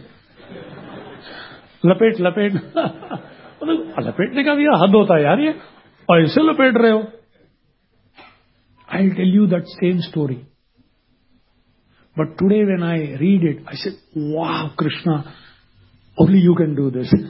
लपेट. लपेटने का भी हद होता है यार, ये ऐसे लपेट रहे हो. I'll tell you that same story. But today when I read it, I said, wow, Krishna, only you can do this.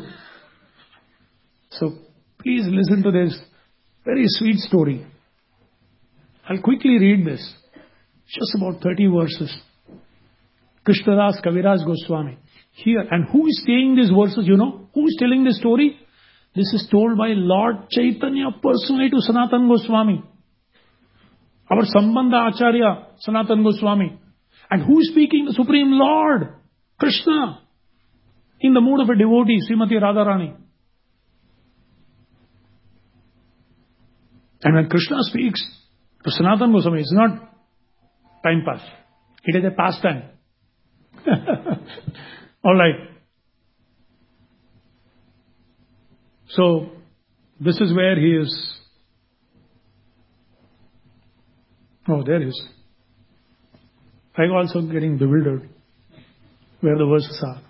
So please listen to this very sweet story. I'll quickly read this. Just about 30 verses. Krishnadas Kaviraj Goswami. Here, and who is saying these verses, you know? Who is telling this story? This is told by Lord Chaitanya personally to Sanatana Goswami. Our Sambandha Acharya, Sanatana Goswami. And who is speaking? The Supreme Lord, Krishna, in the mood of a devotee, Srimati Radharani. And when Krishna speaks to Sanatana Goswami, it's not time pass. It is a pastime. All right. So, this is where he is. Oh, there he is. I'm also getting bewildered where the verses are.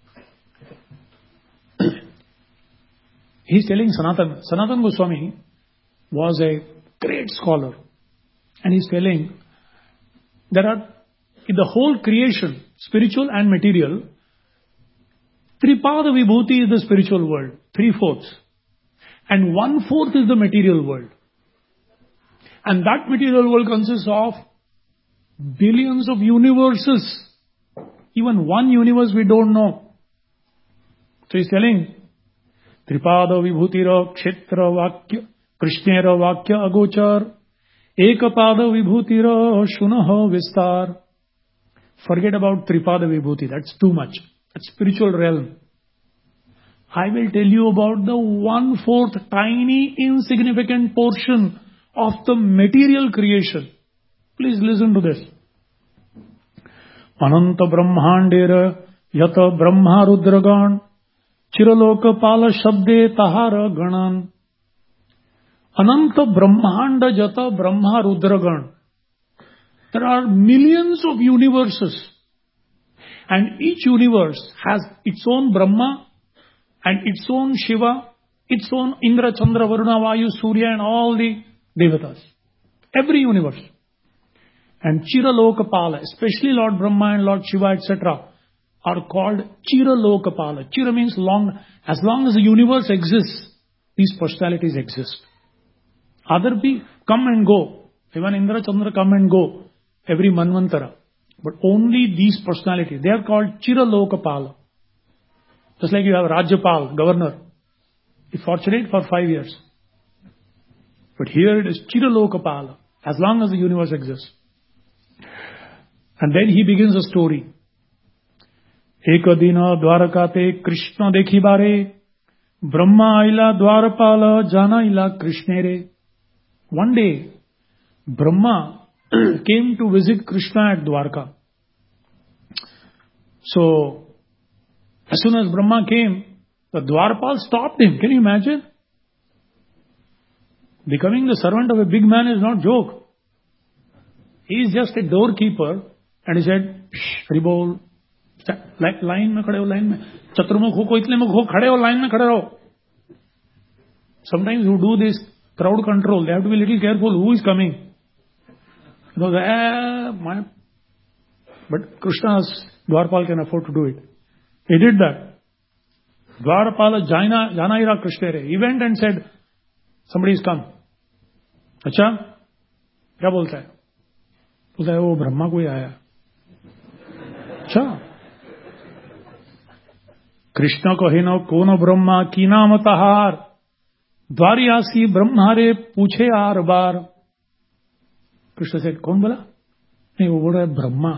He's telling Sanatana Goswami was a great scholar. And he's telling there are, in the whole creation, spiritual and material, Tripada Vibhuti is the spiritual world, 3/4. And 1/4 is the material world. And that material world consists of billions of universes. Even one universe we don't know. So he's telling, Tripada Vibhutira Kshetra Vakya Krishnera Vakya Agochar Ekapada Vibhutira Shunaha Vistar. Forget about Tripada Vibhuti, that's too much. That's spiritual realm. I will tell you about the 1/4 tiny insignificant portion of the material creation. Please listen to this. Ananta Brahmandera Yata Brahma Rudragan Chiraloka Pala Shabde Tahara Ganan. Ananta Brahmanda Jata Brahma Rudragan. There are millions of universes. And each universe has its own Brahma and its own Shiva, its own Indra, Chandra, Varuna, Vayu, Surya and all the Devatas. Every universe. And Chiralokapala, especially Lord Brahma and Lord Shiva, etc., are called Chiralokapala. Chira means long. As long as the universe exists, these personalities exist. Other people come and go. Even Indra, Chandra come and go every Manvantara. But only these personalities, they are called Chiralokapala. Just like you have Rajyapal, governor. He's fortunate for 5 years. But here it is Chiralokapala, as long as the universe exists. And then he begins a story. Ekadina Dwarakate Krishna Dekhibare Brahma ila Dwarapala Jana ila Krishnere. One day, Brahma came to visit Krishna at Dwarka. So, as soon as Brahma came, the Dwarpal stopped him. Can you imagine? Becoming the servant of a big man is not joke. He is just a doorkeeper, and he said, Haribol, line में खड़े हो, line में चतुर्मुख हो, कोई इतने मुख हो, खड़े हो, लाइन में खड़े रहो. Sometimes you do this crowd control. They have to be a little careful who is coming. Because, but Krishna's Dwarpal can afford to do it. He did that. Dwarpala Janaira Krishnere. He went and said, somebody has come. अच्छा क्या बोलता है? बोलता है वो ब्रह्मा कोई आया. अच्छा कृष्ण कहे न कौन ब्रह्मा की नाम तहार द्वारियासी ब्रह्मारे पूछे आर बार. कृष्ण से कौन बोला? नहीं, वो बोल रहा है ब्रह्मा.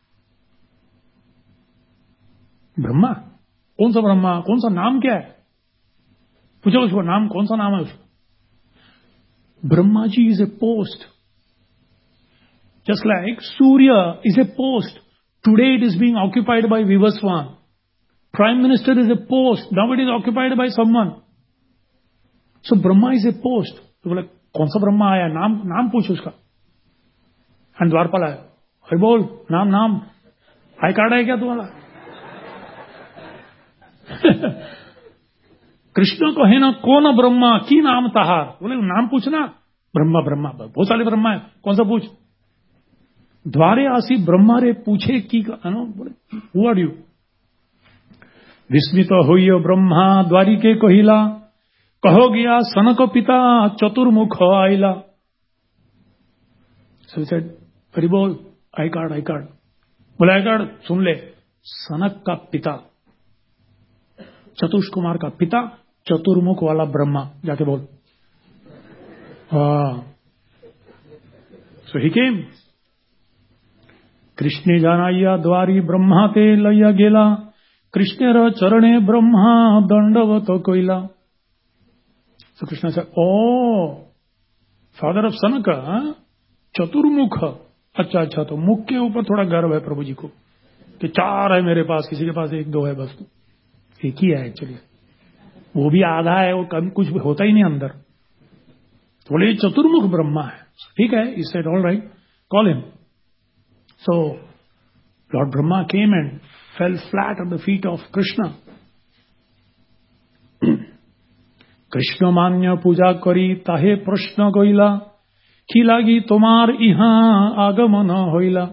ब्रह्मा? कौन सा ब्रह्मा? कौन सा नाम क्या है? पूछो उसको नाम, कौन सा नाम है उसका? Brahma ji is a post. Just like Surya is a post. Today it is being occupied by Vivasvan. Prime minister is a post. Now it is occupied by someone. So Brahma is a post. तो बोला कौन सा ब्रह्मा आया? नाम नाम पूछ उसका. एंड द्वारपाल आया. अरे बोल नाम नाम आई कार्ड है क्या तुम्हारा? कृष्ण कहे ना कौन ब्रह्मा की नाम तहार. बोले नाम पूछना. ब्रह्मा ब्रह्मा बहुत सारे ब्रह्मा है, कौन सा पूछ. द्वारे आसी ब्रह्मा रे पूछे की बोले हु आर यू. विस्मित होइय ब्रह्मा द्वारिके कहिला कहो गया सनक पिता चतुर्मुख आइला. So he said, हरि बोल आई कार्ड आई कार्ड. बोले आई कार्ड सुन ले. सनक का पिता, चतुष कुमार का पिता, चतुर्मुख वाला ब्रह्मा. जाके बोल. सो ही केम. कृष्णे जानाइया द्वारी ब्रह्मा ते लैया गेला. कृष्णेर चरणे ब्रह्मा दंडवत कोइला. सो कृष्ण से ओ फादर ऑफ सनक चतुर्मुख. अच्छा अच्छा, तो मुख के ऊपर थोड़ा गर्व है प्रभु जी को कि 4 है मेरे पास, किसी के पास 1-2 है बस. एक ही है एक्चुअली, वो भी आधा है, वो कम कुछ होता ही नहीं अंदर. थोड़े चतुर्मुख ब्रह्मा है. ठीक है, he said all right, call him. So Lord Brahma came and fell flat at the feet of Krishna. Krishna मान्य पूजा करी ताहे प्रश्न कइला की लागी तुम्हार इहां आगमन होइला.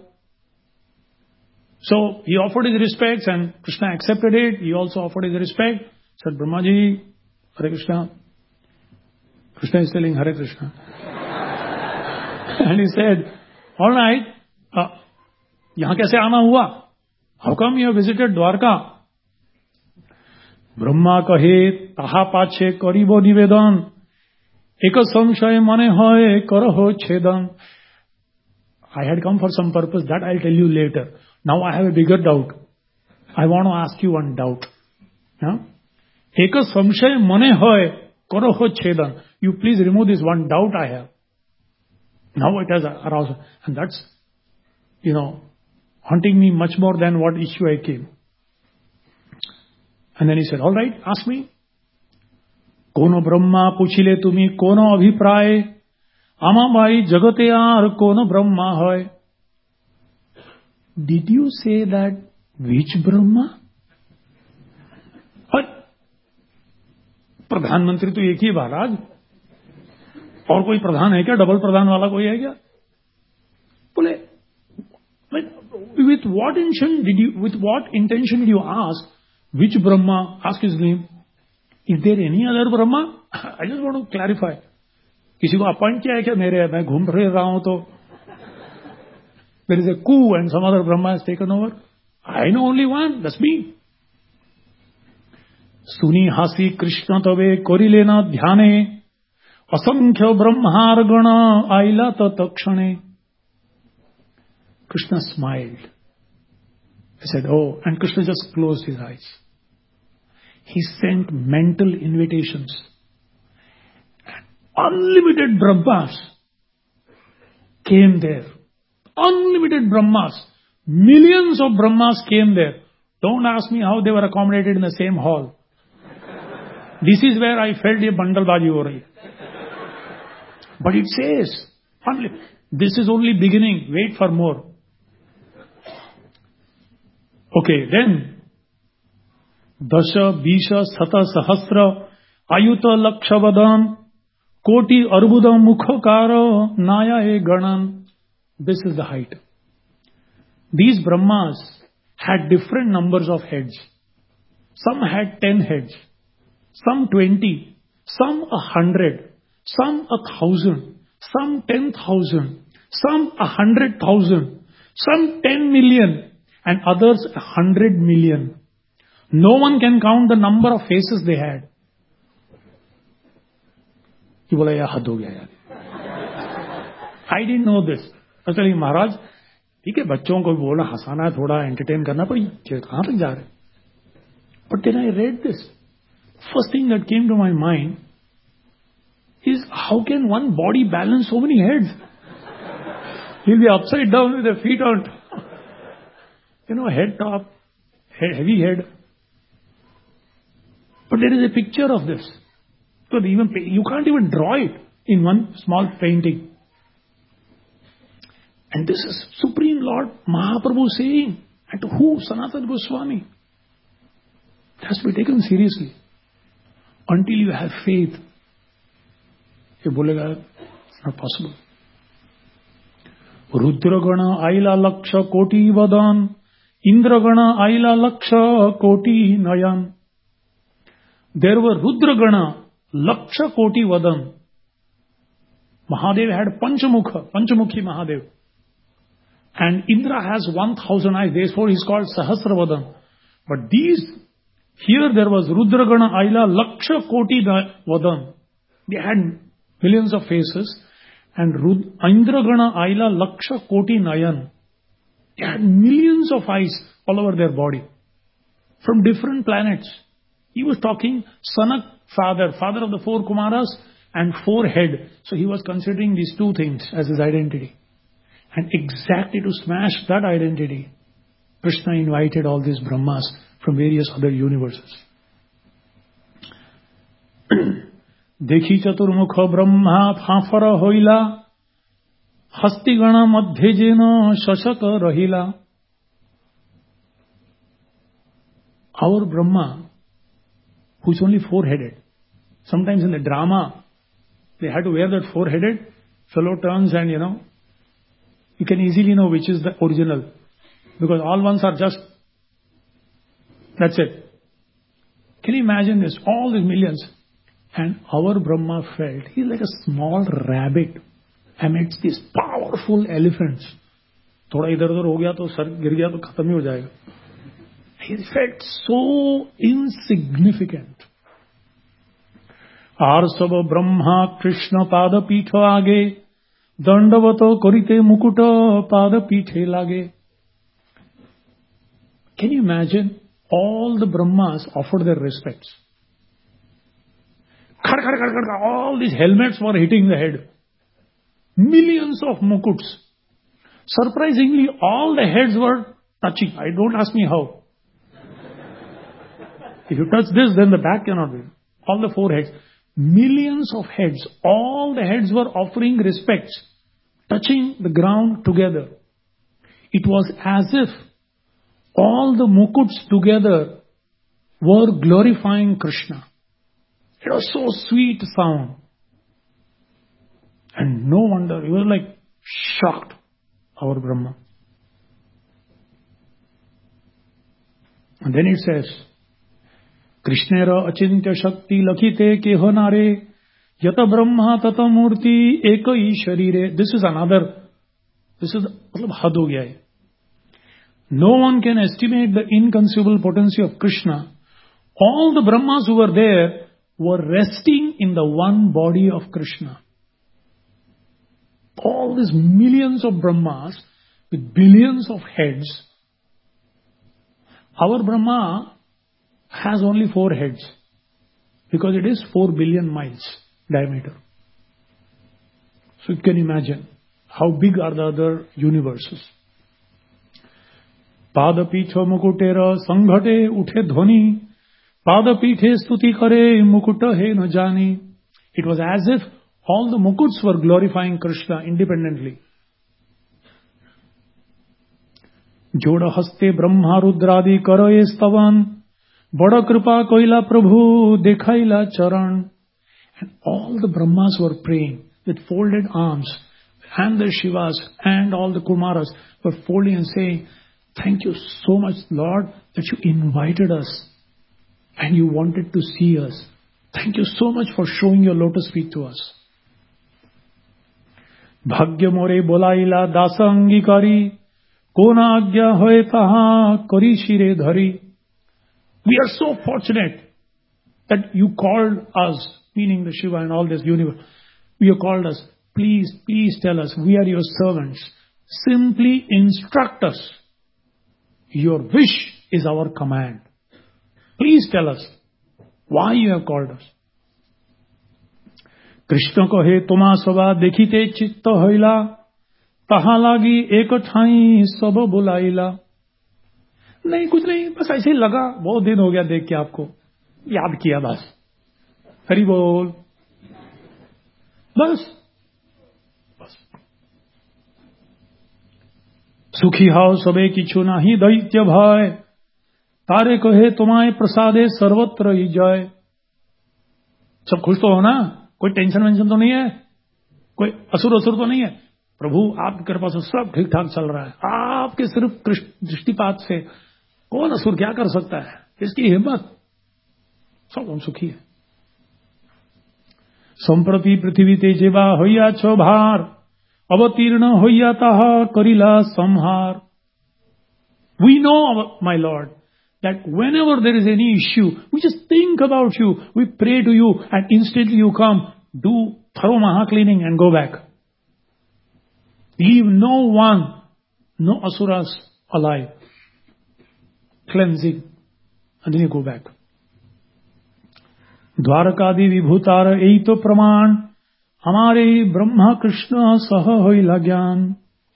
So he offered his respects and Krishna accepted it. He also offered his respect. Said Brahma ji, Hare Krishna. Krishna is telling Hare Krishna. And he said, all right, यहाँ कैसे आना हुआ? How come you have visited Dwarka? Brahma कहे ताहा पाछे करिबो निवेदन एक संशय मने होय करहो छेदन. I had come for some purpose that I'll tell you later. Now I have a bigger doubt. I want to ask you one doubt. एक संशय मने होय करहो छेदन. You please remove this one doubt I have. Now it has aroused, and that's, haunting me much more than what issue I came. And then he said, all right, ask me. कोनो ब्रह्मा पूछिले तुम्ही कोनो अभिप्राय आमा भाई जगते यार कोनो ब्रह्मा होय. Did you say that which Brahma? और प्रधानमंत्री तो एक ही महाराज, और कोई प्रधान है क्या? डबल प्रधान वाला कोई है क्या? बोले with what intention did you ask which Brahma? Ask his name. Is there any other Brahma? I just want to clarify. किसी को अपॉइंट किया है क्या मेरे? मैं घूम फिर रहा हूं तो there is a coup and some other Brahma has taken over. I know only one, that's me. सुनी हासी कृष्ण तबे कोरी लेना ध्याने असंख्य ब्रह्मार गण आइला तत्क्षणे. Krishna smiled. He said, oh, and Krishna just closed his eyes. He sent mental invitations. Unlimited Brahmas came there. Unlimited Brahmas. Millions of Brahmas came there. Don't ask me how they were accommodated in the same hall. This is where I felt ये बंडलबाजी हो रही है. But it says, this is only beginning, wait for more. Okay, then, Dasha, Bisha, Sata, Sahasra, Ayuta, Lakshavadan, Koti, Arbuda, Mukhakara, Naya, Ganan. This is the height. These Brahmas had different numbers of heads. Some had 10 heads, some 20, some 100, some 1,000, some 10,000, some 100,000, some 10 million, and others 100 million. No one can count the number of faces they had. He bola, "Ya had ho gaya yaar." I didn't know this. I was telling Maharaj, ठीक है बच्चों को बोलना हंसाना है थोड़ा entertain करना पर कहां तक जा रहे. But then I read this. First thing that came to my mind is, how can one body balance so many heads? He'll be upside down with the feet on top. Head top, heavy head. But there is a picture of this. So you can't even draw it in one small painting. And this is Supreme Lord Mahaprabhu saying, and to who? Sanatana Goswami. It has to be taken seriously. Until you have faith. ये बोलेगा, it's not possible. Rudragana Aila Laksha Koti Vadan, Indragana Aila Laksha Koti Nayan. There were Rudragana Laksha Koti Vadan. Mahadev had Panchamukhi Mahadev. And Indra has 1,000 eyes, therefore he is called Sahasravadan. But here there was Rudragana Aila Laksha Koti Vadan. They had millions of faces. And Indragana Aila Laksha Koti Nayan. They had millions of eyes all over their body. From different planets. He was talking Sanak, father of the 4 Kumaras, and 4 head. So he was considering these 2 things as his identity. And exactly to smash that identity, Krishna invited all these Brahmas from various other universes. Dekhi chaturmukha Brahma phafara hoila, hastigana madhyejena shashaka rahila. Our Brahma, who's only 4-headed. Sometimes in the drama, they had to wear that 4-headed, fellow turns and you can easily know which is the original. Because all ones are just, that's it. Can you imagine this? All these millions. And our Brahma felt, he's like a small rabbit amidst these powerful elephants. थोड़ा इधर-उधर हो गया तो sir गिर गया तो खत्म ही हो जाएगा. He felt so insignificant. Arsava Brahma Krishna Pada Pitha Age, Dandavato Korite Mukuta Pada Pithe Lage. Can you imagine? All the Brahmas offered their respects. All these helmets were hitting the head. Millions of mukuts. Surprisingly, all the heads were touching. Don't ask me how. If you touch this, then the back cannot be. All the 4 heads. Millions of heads. All the heads were offering respects, touching the ground together. It was as if all the mukuts together were glorifying Krishna. It was so sweet sound. And no wonder, he was like shocked, our Brahma. And then it says, Krishnera achintya shakti lakhite kehonare yata brahma tata murti ekai sharire. This is had ho gaya hai. No one can estimate the inconceivable potency of Krishna. All the Brahmas who were there were resting in the one body of Krishna. All these millions of Brahmas with billions of heads. Our Brahma has only 4 heads because it is 4 billion miles diameter. So you can imagine how big are the other universes. Padapitha mukutera sanghate uthe dhvani, Padapithe stuti kare mukuta he na jani. It was as if All the mukuts were glorifying Krishna independently. Joda haste brahma rudradi karaye stavan, bada kripa koila prabhu dekhaila charan. And all the Brahmas were praying with folded arms, and the Shivas and all the Kumaras were folding and saying, thank you so much, Lord, that you invited us and you wanted to see us. Thank you so much for showing your lotus feet to us. Bhagya more bolaila dasa angikari, kona agya hoye taha kari shire dhari. We are so fortunate that you called us, meaning the Shiva and all this universe. You called us. Please, please tell us. We are your servants. Simply instruct us. Your wish is our command. Please tell us why you have called us. Krishna kohe tuma sava dekhite chitta hoila, taha lagi ek thai sab bulaila. नहीं कुछ नहीं, बस ऐसे ही लगा, बहुत दिन हो गया देख के आपको, याद किया बस. हरि बोल. बस सुखी हाओ सबे किछु नाही दैत्य भय, तारे कहे तुम्हारे प्रसादे सर्वत्र ही जय. सब खुश तो हो ना, कोई टेंशन वेंशन तो नहीं है, कोई असुर तो नहीं है. प्रभु आपकी कृपा से सब ठीक ठाक चल रहा है. आपके सिर्फ दृष्टिपात से कौन असुर क्या कर सकता है, इसकी हिम्मत. सब हम सुखी है. संप्रति पृथ्वी तेजेवा होइया छो भार, अवतीर्ण होइया ताहा करिला संहार. We know, my Lord, that whenever there is any issue, we just think about you, we pray to you, and instantly you come, do thorough maha cleaning and go back. Leave no one, no asuras alive. Cleansing, and then you go back. द्वारकादि विभूतार यही तो प्रमाण, हमारे ब्रह्मा कृष्ण सह होइला ज्ञान.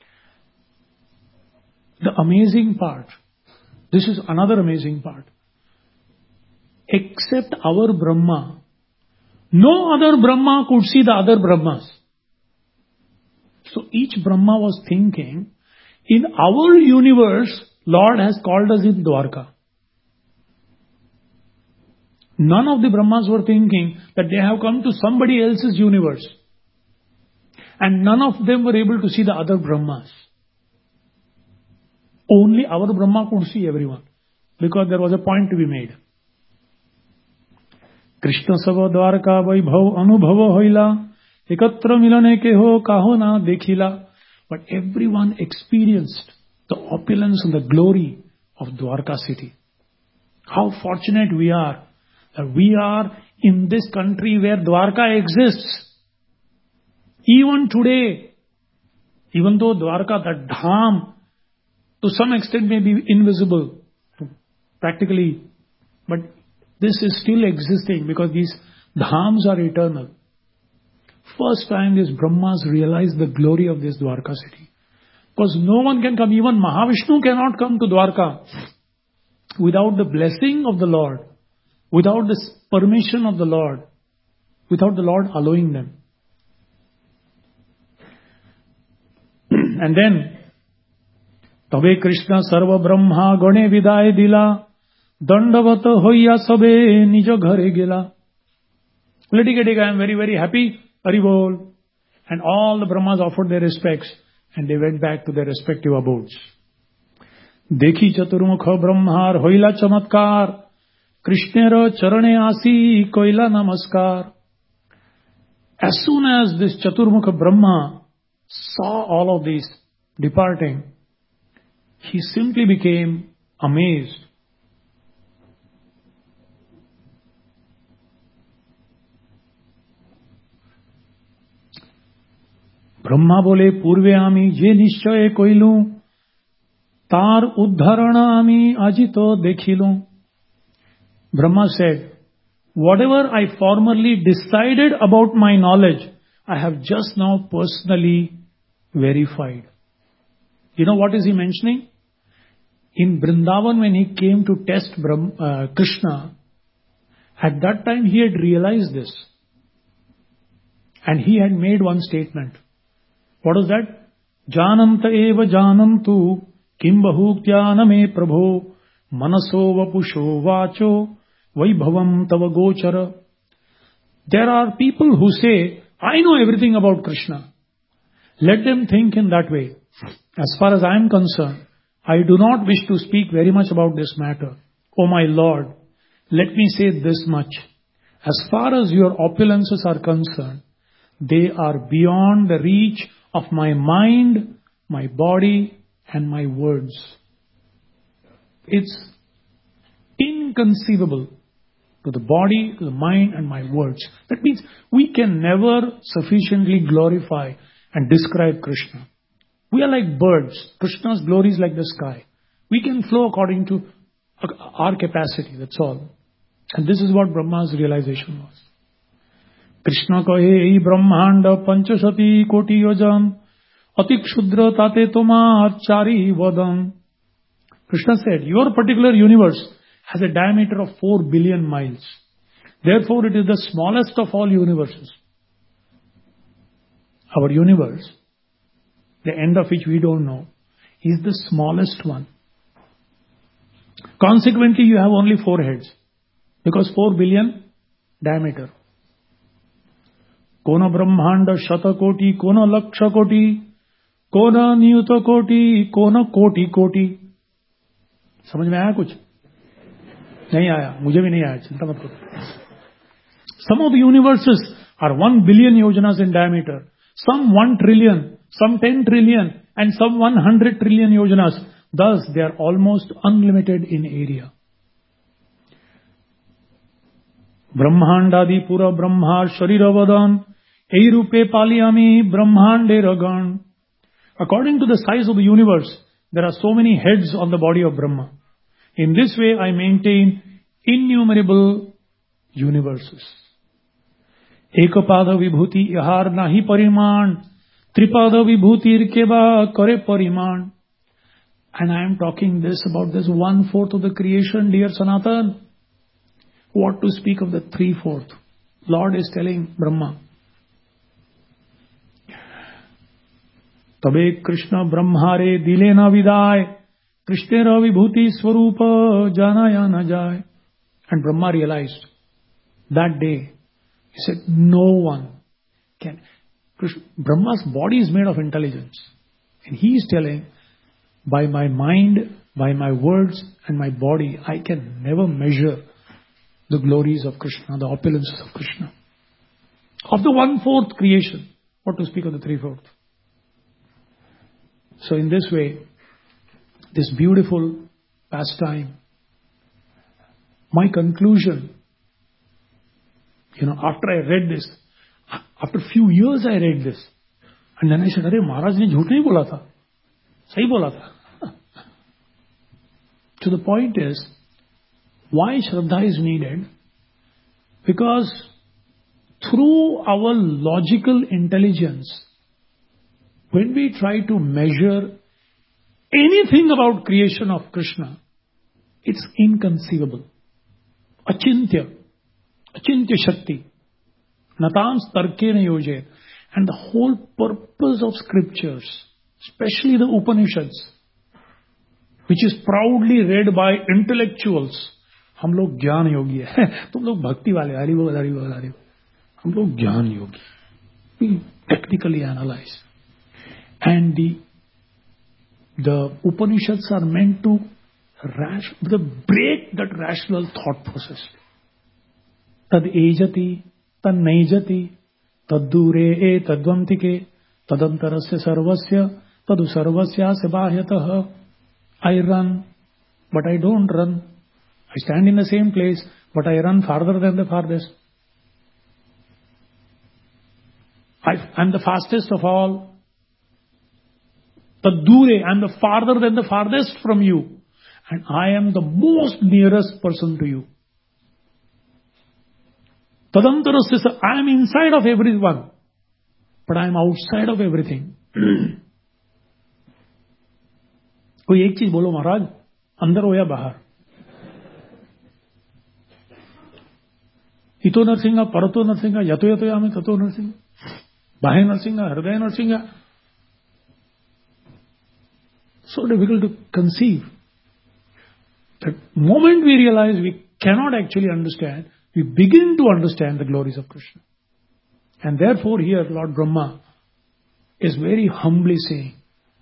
The amazing part, this is another amazing part. Except our Brahma, no other Brahma could see the other Brahmas. So each Brahma was thinking, in our universe, Lord has called us in Dwarka. None of the Brahmas were thinking that they have come to somebody else's universe. And none of them were able to see the other Brahmas. Only our Brahma could see everyone. Because there was a point to be made. Krishna sava dwarka vaibhav anubhava hoila, ekatra milane ke ho kaho na dekhila. But everyone experienced the opulence and the glory of Dwarka city. How fortunate we are that we are in this country where Dwarka exists. Even today, even though Dwarka, that dham, to some extent may be invisible, practically, but this is still existing because these dhams are eternal. First time these Brahmas realized the glory of this Dwarka city. Because no one can come, even Mahavishnu cannot come to Dwarka without the blessing of the Lord, without the permission of the Lord, without the Lord allowing them. And then, Tabe Krishna Sarva Brahma Gane Vidaye Dila, Dandavata Hoya Sabe Nijo Ghare Gila. Politically, I am very, very happy. Haribol. And all the Brahmas offered their respects and they went back to their respective abodes. Dekhi Chaturmukha Brahmar Hoila Chamatkar, Krishnera Charane Asi Koila Namaskar. As soon as this Chaturmukha Brahma saw all of these departing, he simply became amazed. Brahma बोले पूर्वे आमी जे निश्चय कोइलू तार उद्धारण आमी आजितो देखिलू. Brahma said, whatever I formerly decided about my knowledge, I have just now personally verified. You know what is he mentioning? In Vrindavan, when he came to test Krishna, at that time he had realized this. And he had made one statement. What was that? Jananta eva janantu kim bahuktyana me prabho manaso vapusho vacho vaibhavam tava gochara. There are people who say, I know everything about Krishna. Let them think in that way. As far as I am concerned, I do not wish to speak very much about this matter. Oh my Lord, let me say this much. As far as your opulences are concerned, they are beyond the reach of my mind, my body, and my words. It's inconceivable to the body, to the mind, and my words. That means we can never sufficiently glorify and describe Krishna. We are like birds. Krishna's glory is like the sky. We can flow according to our capacity, that's all. And this is what Brahma's realization was. Krishna kahe brahmanda panchashati koti yojan atik shudra tate toma chari vadam. Krishna said, your particular universe has a diameter of 4 billion miles. Therefore, it is the smallest of all universes. Our universe, the end of which we don't know, is the smallest one. Consequently, you have only 4 heads, because 4 billion diameter. Kona brahmanda shatakoti, kona laksha koti, kona niyuta koti, kona koti koti. समझ में आया कुछ? नहीं आया, मुझे भी नहीं आया, चिंता मत करो. Some of the universes are 1 billion yojanas in diameter, some 1 trillion, some 10 trillion, and some 100 trillion yojanas. Thus, they are almost unlimited in area. Brahmandadi pura brahma shariravadan eirupe paliyami brahmande ragan. According to the size of the universe, there are so many heads on the body of Brahma. In this way, I maintain innumerable universes. Ekapada vibhuti ihar nahi pariman, tripada vibhuti irkeba kare pariman. And I am talking this about this 1/4 of the creation, dear Sanatan. What to speak of the 3/4? Lord is telling Brahma. Tabe Krishna Brahmare dilena viday, Krishnera vibhuti swarupa janaya na jay. And Brahma realized that day, he said, no one can. Brahma's body is made of intelligence. And he is telling, by my mind, by my words and my body, I can never measure the glories of Krishna, the opulences of Krishna. Of the 1/4 creation, what to speak of the 3/4? So in this way, this beautiful pastime, my conclusion, after I read this, after a few years I read this, and then I said, Arey, Maharaj ne jhoot nahi bola tha, sahi bola tha. So the point is, why Shraddha is needed? Because through our logical intelligence, when we try to measure anything about creation of Krishna, it's inconceivable. Achintya Shakti. Natams Tarkena Yoje. And the whole purpose of scriptures, especially the Upanishads, which is proudly read by intellectuals. हम लोग ज्ञान योगी है, तुम लोग भक्ति वाले, हरि बोल हरि बोल हरि बोल. हम लोग ज्ञान योगी. We technically analyze. And the Upanishads are meant to break that rational thought process. Tad ejati, tad naijati, tad dure e tadvantike, tadantarasya sarvasya, tadu sarvasya se bahyatah. I run, but I don't run. I stand in the same place, but I run farther than the farthest. I'm the fastest of all. Tadure, I'm the farther than the farthest from you. And I am the most nearest person to you. Tadantarasya, I am inside of everyone, but I am outside of everything. कोई एक चीज बोलो महाराज, अंदर हो या बाहर? इतो नरसिंह परतो नरसिंह यतो यतो यामे ततो Narasimha. Bahe Narsinga, Hriday Narsinga. So difficult to conceive. The moment we realize we cannot actually understand, we begin to understand the glories of Krishna. And therefore here Lord Brahma is very humbly saying,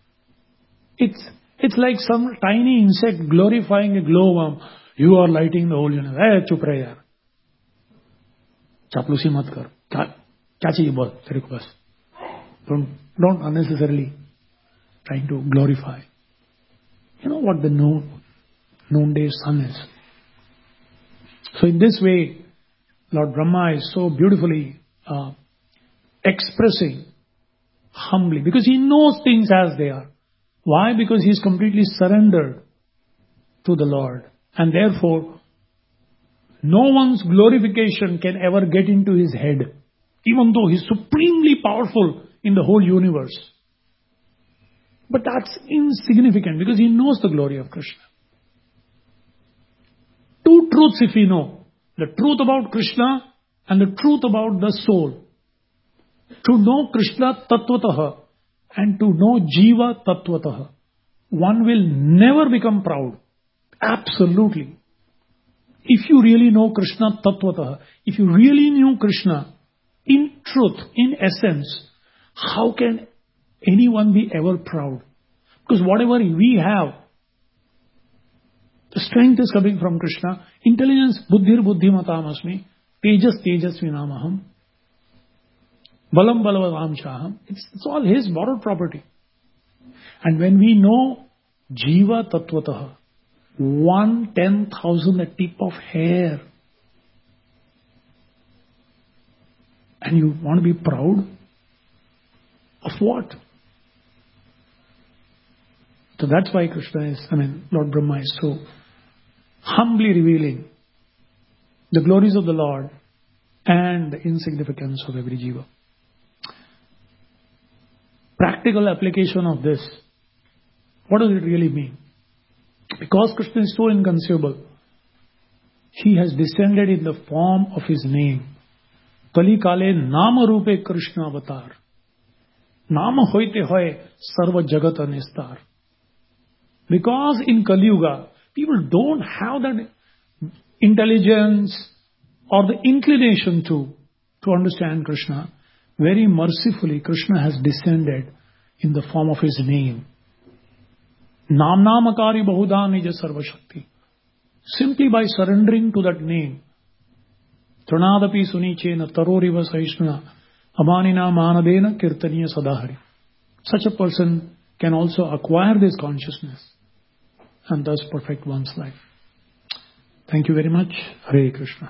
it's like some tiny insect glorifying a glowworm. You are lighting the whole universe. Hey, chup rahe yaar. Chaplusi mat kar. Kya chahiye bol tere ko bas. Don't unnecessarily trying to glorify. You know what the noonday sun is. So in this way, Lord Brahma is so beautifully expressing humbly, because he knows things as they are. Why? Because he is completely surrendered to the Lord. And therefore, no one's glorification can ever get into his head, even though he is supremely powerful in the whole universe. But that's insignificant because he knows the glory of Krishna. Two truths if we know. The truth about Krishna and the truth about the soul. To know Krishna tattvataha and to know Jiva tattvataha. One will never become proud. Absolutely. If you really know Krishna tattvataha, if you really knew Krishna in truth, in essence, how can anyone be ever proud? Because whatever we have, the strength is coming from Krishna. Intelligence, buddhir buddhimatam asmi, tejas tejasvinamaham, balam balavatam shaham. It's all his borrowed property. And when we know Jiva tattvataha, 1/10,000 a tip of hair, and you want to be proud of what? So that's why Lord Brahma is so humbly revealing the glories of the Lord and the insignificance of every jiva. Practical application of this. What does it really mean? Because Krishna is so inconceivable, he has descended in the form of his name. Kali kale nama rupe Krishna avatar. Nama hoite hoy sarva jagat anistar. Because in Kali Yuga, people don't have that intelligence or the inclination to understand Krishna. Very mercifully, Krishna has descended in the form of his name. Nam namakari bahuda nija sarva shakti. Simply by surrendering to that name. Tronadapi sunichena taroriva sahishnuna amanina manadena kirtaniya sadahari. Such a person can also acquire this consciousness and thus perfect one's life. Thank you very much. Hare Krishna.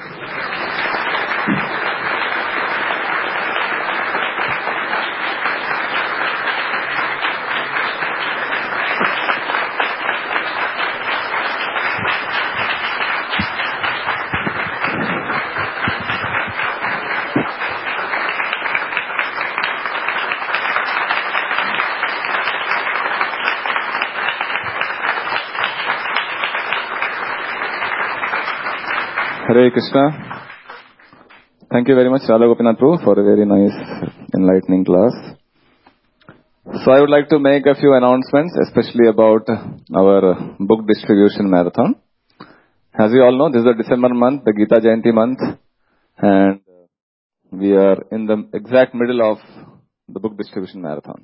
Hare Krishna. Thank you very much, Radha Gopinath Prabhu, for a very nice, enlightening class. So I would like to make a few announcements, especially about our book distribution marathon. As you all know, this is the December month, the Gita Jayanti month, and we are in the exact middle of the book distribution marathon.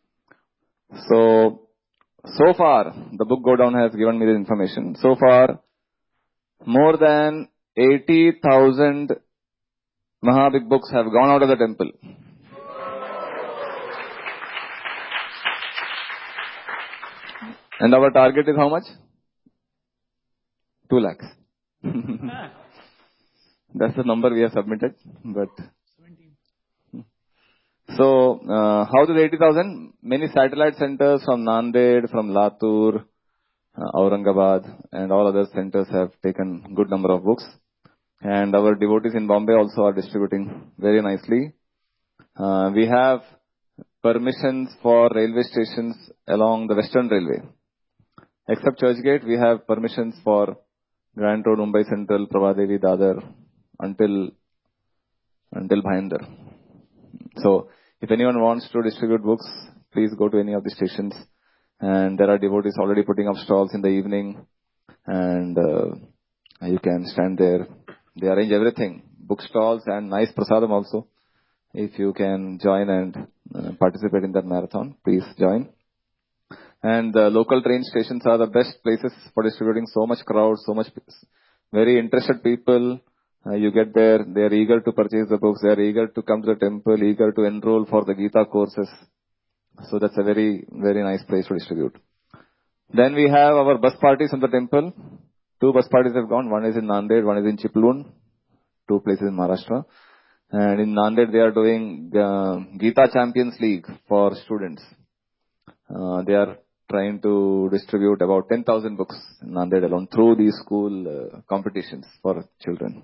So far, the book go down has given me the information. So far, more than 80,000 Mahabig books have gone out of the temple. And our target is how much? 2 lakhs. That's the number we have submitted. But so, how does 80,000? Many satellite centers from Nanded, from Latur, Aurangabad, and all other centers have taken good number of books. And our devotees in Bombay also are distributing very nicely. We have permissions for railway stations along the Western Railway. Except Churchgate, we have permissions for Grand Road, Mumbai Central, Prabhadevi, Dadar, until Bhayandar. So if anyone wants to distribute books, please go to any of the stations. And there are devotees already putting up stalls in the evening. And you can stand there. They arrange everything. Book stalls and nice prasadam also. If you can join and participate in that marathon, please join. And the local train stations are the best places for distributing. So much crowd, so much very interested people. You get there, they are eager to purchase the books, they are eager to come to the temple, eager to enroll for the Gita courses. So that's a very, very nice place to distribute. Then we have our bus parties in the temple. 2 bus parties have gone. One is in Nanded, one is in Chiplun. 2 places in Maharashtra. And in Nanded they are doing Gita Champions League for students. They are trying to distribute about 10,000 books in Nanded alone through these school competitions for children.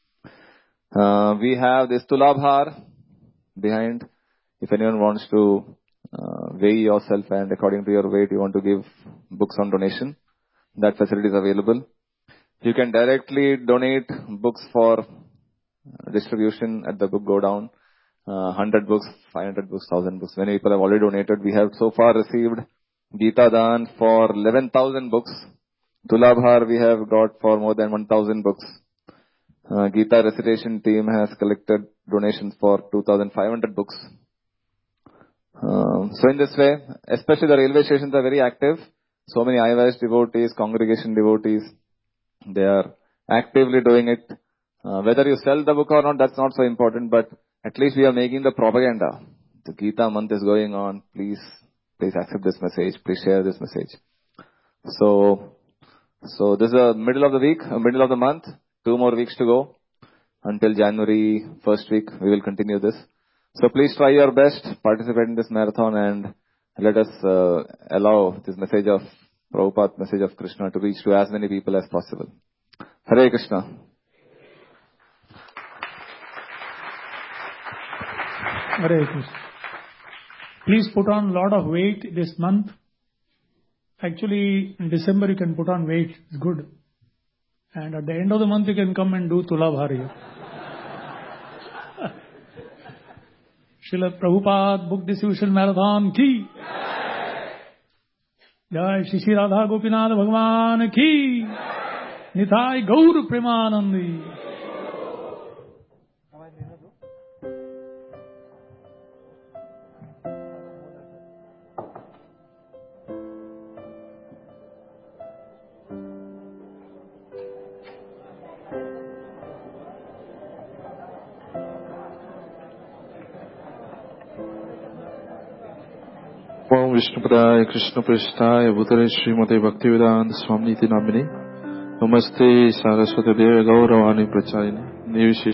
We have this Tulabhar behind. If anyone wants to weigh yourself and according to your weight you want to give books on donation, that facility is available. You can directly donate books for distribution at the book go down. 100 books, 500 books, 1000 books. Many people have already donated. We have so far received Gita Dan for 11,000 books. Tulabhar we have got for more than 1,000 books. Gita recitation team has collected donations for 2,500 books. So in this way, especially the railway stations are very active. So many IVS devotees, congregation devotees, they are actively doing it. Whether you sell the book or not, that's not so important, but at least we are making the propaganda. The Gita month is going on. Please accept this message. Please share this message. So this is the middle of the week, middle of the month. 2 more weeks to go. Until January 1st week, we will continue this. So please try your best, participate in this marathon and let us allow this message of Prabhupada, message of Krishna to reach to as many people as possible. Hare Krishna. Hare Krishna. Please put on a lot of weight this month. Actually, in December you can put on weight. It's good. And at the end of the month you can come and do Tulabhari. Srila Prabhupada Book Distribution Marathon ki. Jai Shri Radha Gopinath Bhagwan ki. Nithai Gaur Premanandi. Om Vishnupadaya Krishna Prasthaya Bhutale Srimate Bhaktivedanta Swami Niti Namine Namaste Saraswati Deva Gauravani Pracharine Nirvishi